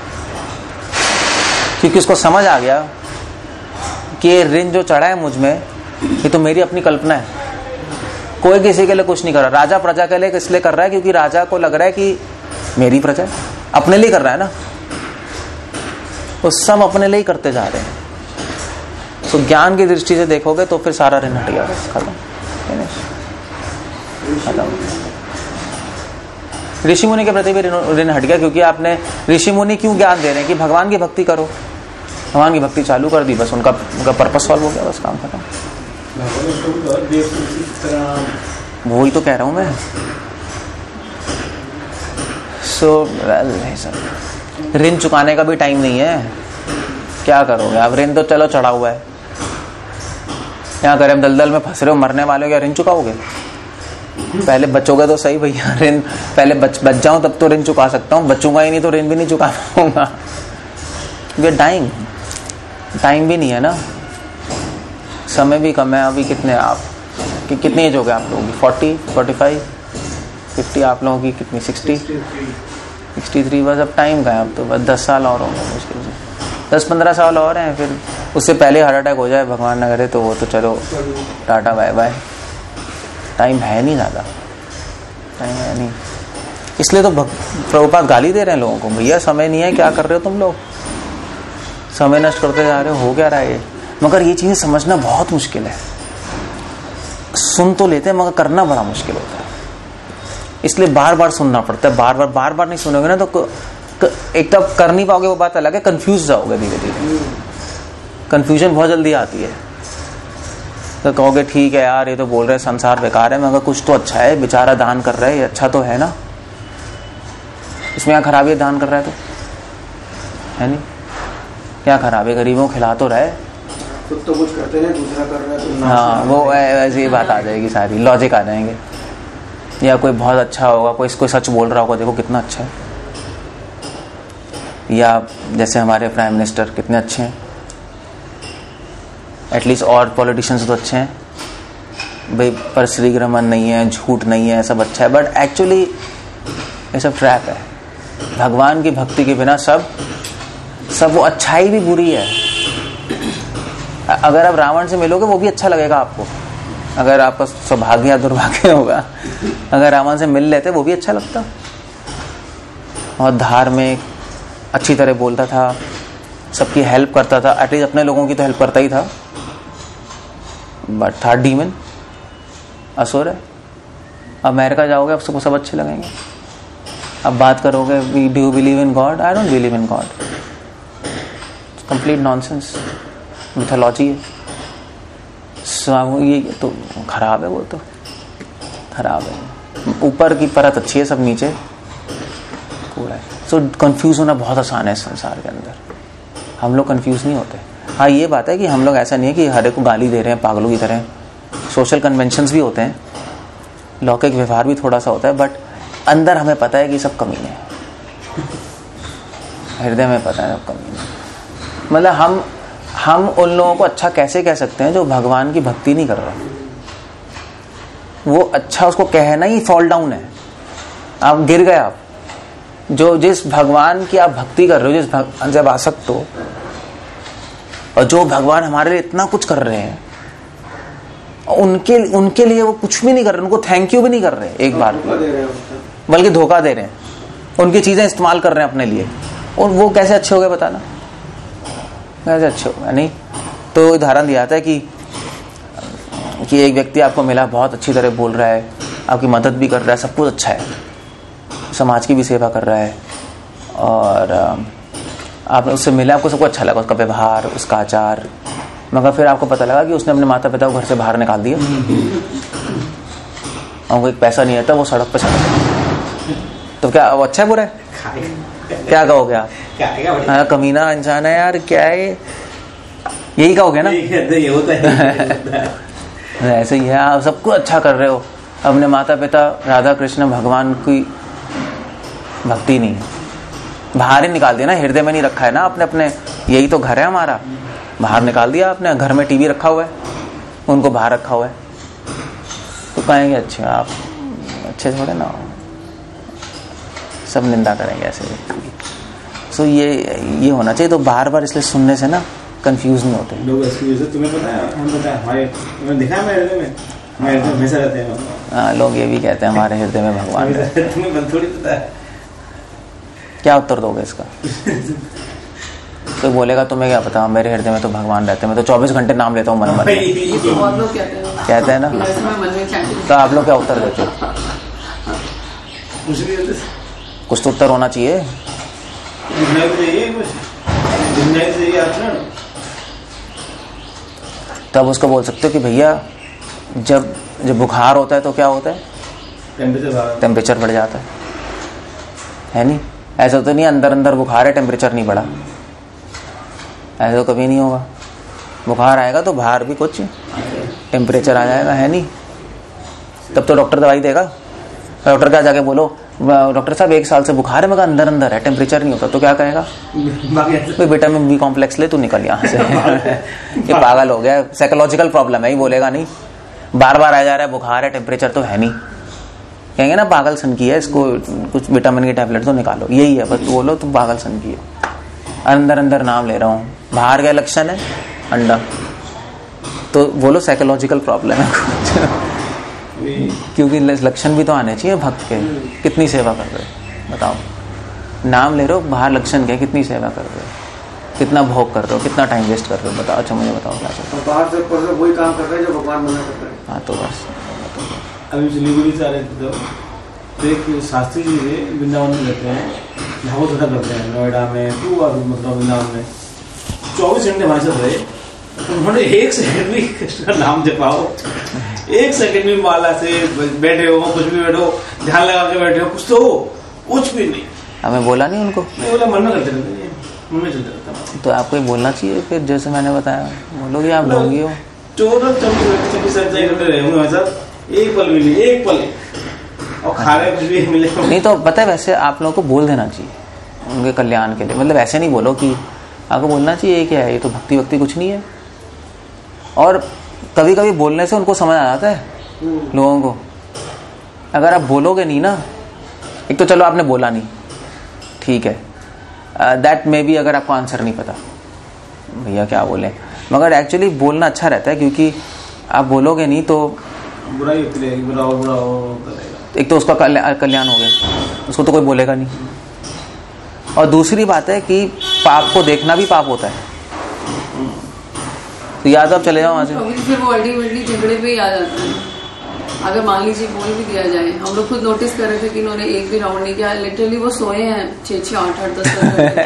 क्योंकि उसको समझ आ गया कि ये ऋण जो चढ़ा है मुझ में, ये तो मेरी अपनी कल्पना है, कोई किसी के लिए कुछ नहीं कर रहा। राजा प्रजा के लिए इसलिए कर रहा है क्योंकि राजा को लग रहा है कि मेरी प्रजा है, अपने लिए कर रहा है ना, वो सब अपने लिए ही करते जा रहे हैं। तो ज्ञान की दृष्टि से देखोगे तो फिर सारा ऋण हट गया, बस खत्म, खत्म। ऋषि मुनि के प्रति भी ऋण हट गया, क्योंकि आपने ऋषि मुनि क्यों ज्ञान दे रहे हैं कि भगवान की भक्ति करो, भगवान की भक्ति चालू कर दी, बस उनका उनका पर्पस सॉल्व हो गया, बस काम खत्म। वही तो कह रहा हूं मैं। सो so, ऋण चुकाने का भी टाइम नहीं है, क्या करोगे आप? ऋण तो चलो चढ़ा हुआ है, क्या करें? दलदल में फंस रहे हो, मरने वाले हो, क्या ऋण चुकाओगे? पहले बचोगे तो सही भैया, ऋण पहले बच बच जाऊं तब तो ऋण चुका सकता हूँ, बचूंगा ही नहीं तो ऋण भी नहीं चुका पाऊंगा। वी आर डाइंग, टाइम भी नहीं है ना, समय भी कम है। अभी कितने आप कि कितनी एज हो गए आप लोगों की? Forty, forty five, fifty? आप लोगों की कितनी? Sixty, sixty three. बस अब टाइम का है, अब तो बस दस साल और होंगे मुश्किल से, दस पंद्रह साल और हैं, फिर उससे पहले हार्ट अटैक हो जाए भगवान न करे तो वो तो चलो टाटा बाय बाय। टाइम है नहीं ज़्यादा, टाइम है नहीं, इसलिए तो प्रभुपाद गाली दे रहे हैं लोगों को, भैया समय नहीं है, क्या कर रहे हो तुम लोग, समय नष्ट करते जा रहे हो, हो क्या रहा है ये? मगर ये चीज़ें समझना बहुत मुश्किल है। सुन तो लेते हैं मगर करना बड़ा मुश्किल होता है, इसलिए बार बार सुनना पड़ता है। बार बार बार बार नहीं सुनोगे ना तो एक तो कर नहीं पाओगे, वो बात अलग है, कंफ्यूज जाओगे धीरे धीरे, कंफ्यूजन बहुत जल्दी आती है। तो कहोगे ठीक है यार, ये तो बोल रहे हैं संसार बेकार है, मगर कुछ तो अच्छा है, बेचारा दान कर रहा है, ये अच्छा तो है ना, इसमें क्या खराबी है? दान कर रहा है तो है नहीं, क्या खराब है? गरीबों को खिला तो रहा है, खुद तो कुछ करते नहीं, दूसरा कर रहा है तो हाँ, वो ऐसी ही बात आ जाएगी, सारी लॉजिक आ जाएंगे। या कोई बहुत अच्छा होगा, कोई इसको सच बोल रहा होगा, देखो कितना अच्छा है, या जैसे हमारे प्राइम मिनिस्टर कितने अच्छे हैं, एटलीस्ट, और पॉलिटिशियंस तो अच्छे हैं भाई, पर श्रीग्रमन नहीं है, झूठ नहीं है, सब अच्छा है, बट एक्चुअली ये सब ट्रैप है। भगवान की भक्ति के बिना सब सब वो अच्छाई भी बुरी है। अगर आप रावण से मिलोगे वो भी अच्छा लगेगा आपको, अगर आपका सौभाग्य या दुर्भाग्य होगा, अगर रावण से मिल लेते वो भी अच्छा लगता। बहुत धार्मिक, अच्छी तरह बोलता था, सबकी हेल्प करता था, एटलीस्ट अपने लोगों की तो हेल्प करता ही था, बट था डीमन, असुर है। अमेरिका जाओगे अब सबको सब अच्छे लगेंगे। अब बात करोगे we do believe in God, I don't believe in God, complete nonsense, mythology है। so, ये तो खराब है, वो तो खराब है। ऊपर की परत अच्छी है, सब नीचे कूड़ा है। सो so, कंफ्यूज होना बहुत आसान है संसार के अंदर, हम लोग कंफ्यूज नहीं होते। हाँ, ये बात है कि हम लोग ऐसा नहीं है कि हर एक को गाली दे रहे हैं पागलों की तरह, सोशल कन्वेंशंस भी होते हैं, लौकिक व्यवहार भी थोड़ा सा होता है, बट अंदर हमें पता है कि सब कमीने हैं, हृदय में पता है सब कमीने हैं। मतलब हम हम उन लोगों को अच्छा कैसे कह सकते हैं जो भगवान की भक्ति नहीं कर रहा? वो अच्छा, उसको कहना ही फॉल डाउन है, आप गिर गए। आप जो जिस भगवान की आप भक्ति कर रहे हो, जिस भगवान से आप आसक्त हो, और जो भगवान हमारे लिए इतना कुछ कर रहे हैं, उनके उनके लिए वो कुछ भी नहीं कर रहे, उनको थैंक यू भी नहीं कर रहे एक बार, बल्कि धोखा दे रहे हैं, उनकी चीजें इस्तेमाल कर रहे हैं अपने लिए, और वो कैसे अच्छे हो गए बताना, कैसे अच्छे हो गए? नहीं तो उदाहरण दिया था कि कि एक व्यक्ति आपको मिला, बहुत अच्छी तरह बोल रहा है, आपकी मदद भी कर रहा है, सब कुछ अच्छा है, समाज की भी सेवा कर रहा है, और आप उससे मिले, आपको सबको अच्छा लगा, उसका व्यवहार, उसका आचार, मगर फिर आपको पता लगा कि उसने अपने माता पिता को घर से बाहर निकाल दिया, और वो एक पैसा नहीं आता, वो सड़क पे सड़क, तो क्या वो अच्छा है बुरा है? क्या कहोगे आप? हाँ, कमीना इंसान है यार, क्या है, यही कहोगे ना? ऐसे ही है, आप सबको अच्छा कर रहे हो, अपने माता पिता, राधा कृष्ण भगवान की भक्ति नहीं, बाहर ही निकाल दिया ना, हृदय में नहीं रखा है ना आपने अपने, यही तो घर है हमारा, बाहर निकाल दिया आपने। घर में टीवी रखा हुआ है, उनको बाहर रखा हुआ है, कहेंगे अच्छे, आप अच्छे थोड़े ना हो, सब निंदा करेंगे ऐसे व्यक्ति की। सो ये ये होना चाहिए। तो बार बार इसलिए सुनने से ना कंफ्यूज नहीं होते लोग। तुम्हें पता है, हम पता है हमारे, तुम्हें दिखा है मेरे हृदय में, हमारे हृदय में हमेशा रहते हैं। हाँ, लोग ये भी कहते हैं हमारे हृदय में भगवान रहते हैं। तुम्हें थोड़ी पता है। क्या उत्तर दोगे इसका? तो बोलेगा तुम्हें क्या पता, मेरे हृदय में तो भगवान रहते हैं, मैं तो चौबीस घंटे नाम लेता हूँ मन मन में। कहते हैं ना, तो आप लोग क्या उत्तर देते हो? कुछ तो उत्तर होना चाहिए। तब उसको बोल सकते हो कि भैया जब जब बुखार होता है तो क्या होता है? टेम्परेचर बढ़ जाता है, है नहीं? ऐसा तो नहीं अंदर अंदर बुखार है, टेम्परेचर नहीं बढ़ा, ऐसा तो कभी नहीं होगा। बुखार आएगा तो बाहर भी कुछ टेम्परेचर आ जाएगा, है नहीं? तब तो डॉक्टर दवाई देगा। डॉक्टर क्या जाके बोलो, डॉक्टर साहब एक साल से बुखार है, मगर अंदर अंदर है, टेम्परेचर नहीं होता, तो क्या कहेगा? भाई विटामिन बी कॉम्प्लेक्स ले, तू निकल यहाँ से। ये पागल हो गया, साइकोलॉजिकल प्रॉब्लम है, ये बोलेगा नहीं। बार बार आ जा रहा है बुखार है, टेम्परेचर तो है नहीं, कहेंगे ना पागल सन की है, इसको कुछ विटामिन की टैबलेट तो निकालो। यही है बस, बोलो तुम पागल सन की है, अंदर अंदर नाम ले रहा हूँ। बाहर क्या लक्षण है? अंडा, तो बोलो साइकोलॉजिकल प्रॉब्लम है कुछ। क्योंकि लक्षण भी तो आने चाहिए भक्त के। कितनी सेवा कर रहे हो बताओ? नाम ले रहे हो, बाहर लक्षण क्या? कितनी सेवा कर रहे हो, कितना भोग कर रहे हो, कितना टाइम वेस्ट कर रहे हो? बताओ। अच्छा मुझे बताओ क्या चल रहा है? बाहर से ऊपर से वही काम कर रहे हैं जो भगवान मना करते हैं। हाँ तो बस अभी सिलीगुड़ी से आ रहे थे तो एक शास्त्री जी थे, वृंदावन में रहते हैं, भागवत कथा करते हैं नोएडा में, पूरा मतलब वृंदावन में चौबीस घंटे हमारे साथ रहे। उन्होंने एक सेकंड भी कृष्ण का नाम जपाओ, एक सेकंड भी माला से बैठे हो, कुछ भी बैठो, ध्यान लगा के बैठे हो, कुछ तो हो, कुछ भी नहीं। हमें बोला नहीं उनको? नहीं बोला, मन में करते रहते, मन में चलते रहता। तो आपको बोलना चाहिए फिर, जैसे मैंने बताया, बोलो कि आप ढोंगी हो। चौदह चौबीस छब्बीस घंटे रहे हमारे साथ, एक पल मिली, एक पल, और खा रहे कुछ भी मिले नहीं। तो पता है वैसे आप लोगों को बोल देना चाहिए उनके कल्याण के लिए। मतलब ऐसे नहीं बोलो कि आपको बोलना चाहिए क्या है, ये तो भक्ति भक्ति कुछ नहीं है। और कभी कभी बोलने से उनको समझ आ जाता है लोगों को। अगर आप बोलोगे नहीं ना, एक तो चलो आपने बोला नहीं, ठीक है, दैट मे बी, अगर आपको आंसर नहीं पता भैया क्या बोले, मगर एक्चुअली बोलना अच्छा रहता है, क्योंकि आप बोलोगे नहीं तो बुरा ही होती रहेगी, बुरा हो बुरा हो करेगा। एक तो उसका कल्याण हो गया, उसको तो कोई बोलेगा नहीं। और दूसरी बात है कि पाप को देखना भी पाप होता है। तो याद आप चले जाओ वहां से, फिर वो अल्टीमेटली झगड़े पे ही आ जाता है। अगर मान लीजिए बोल भी दिया जाए, हम लोग खुद नोटिस कर रहे थे कि इन्होंने एक भी राउंड नहीं किया, लिटरली वो सोए हैं छह छह आठ आठ दस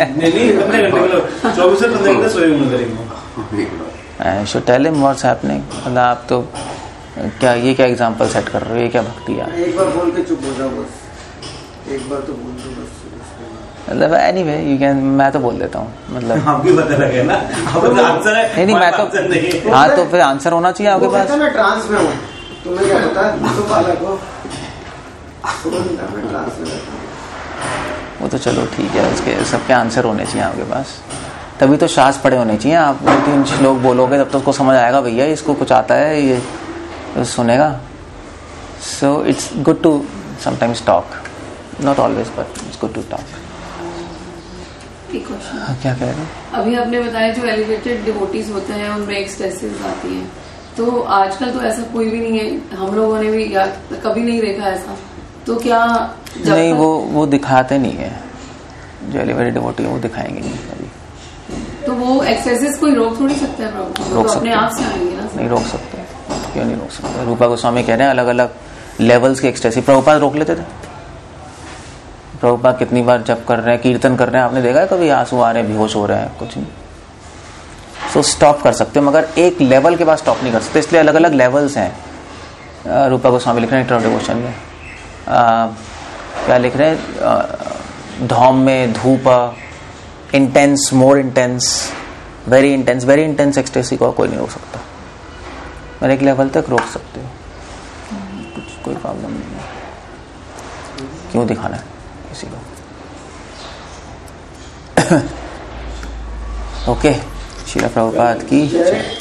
चौबीस से पंद्रह घंटे सोए होंगे। So tell him what's happening. मतलब आप तो क्या ये क्या एग्जांपल सेट कर रहे हो, ये क्या भक्ति है? एक बार बोल के चुप हो जाओ बस, एक बार तो बोल दो बस। मतलब एनीवे यू कैन, मैं तो बोल देता हूँ, मतलब आपकी पता लगे ना, आपका आंसर है। नहीं नहीं मैं तो, हाँ तो फिर आंसर होना चाहिए आपके पास। मैं ट्रांस में हूँ, तुम्हें क्या पता है? तो बालक हो, वो तो चलो ठीक है, उसके सबके आंसर होने चाहिए आपके पास, तभी तो शास्त्र पढ़े होने चाहिए। आप दो तीन श्लोक बोलोगे तब तो उसको समझ आएगा भैया इसको कुछ आता है, ये तो सुनेगा। So it's good to sometimes talk, not always but it's good to talk. एक क्वेश्चन, क्या कह रहे हैं? अभी आपने बताया जो एलिवेटेड डिवोटीज होते हैं उनमें एक्सटेसिस आती हैं, तो आजकल तो ऐसा कोई भी नहीं है, हम लोगों ने भी यार कभी नहीं देखा ऐसा, तो क्या नहीं वो वो दिखाते नहीं है, जो एलिवेटेड डिवोटी है वो दिखाएंगे नहीं कभी। तो वो एक्सेसिस कोई रोक थोड़ी सकता है, रोक तो अपने आप से आएंगे ना। नहीं रोक सकते, क्यों नहीं रोक सकते? रूपा गोस्वामी कह रहे हैं अलग अलग लेवल्स के एक्सटेसी। प्रभुपाद रोक लेते थे। प्रभुपाद कितनी बार जप कर रहे हैं, कीर्तन कर रहे हैं, आपने देखा है कभी आंसू आ रहे हैं, बेहोश हो रहे हैं, कुछ नहीं। सो स्टॉप कर सकते हो, मगर एक लेवल के बाद स्टॉप नहीं कर सकते, इसलिए अलग अलग लेवल्स हैं। रूपा गोस्वामी लिख रहे हैं डिवोशन में, आ, क्या लिख रहे हैं, धौम में धूप, intense, more intense, very intense, very intense ecstasy को कोई नहीं रोक सकता, मगर एक लेवल तक रोक सकते हो, कुछ कोई प्रॉब्लम नहीं है। क्यों दिखाना है किसी को? ओके, श्रील प्रभुपाद की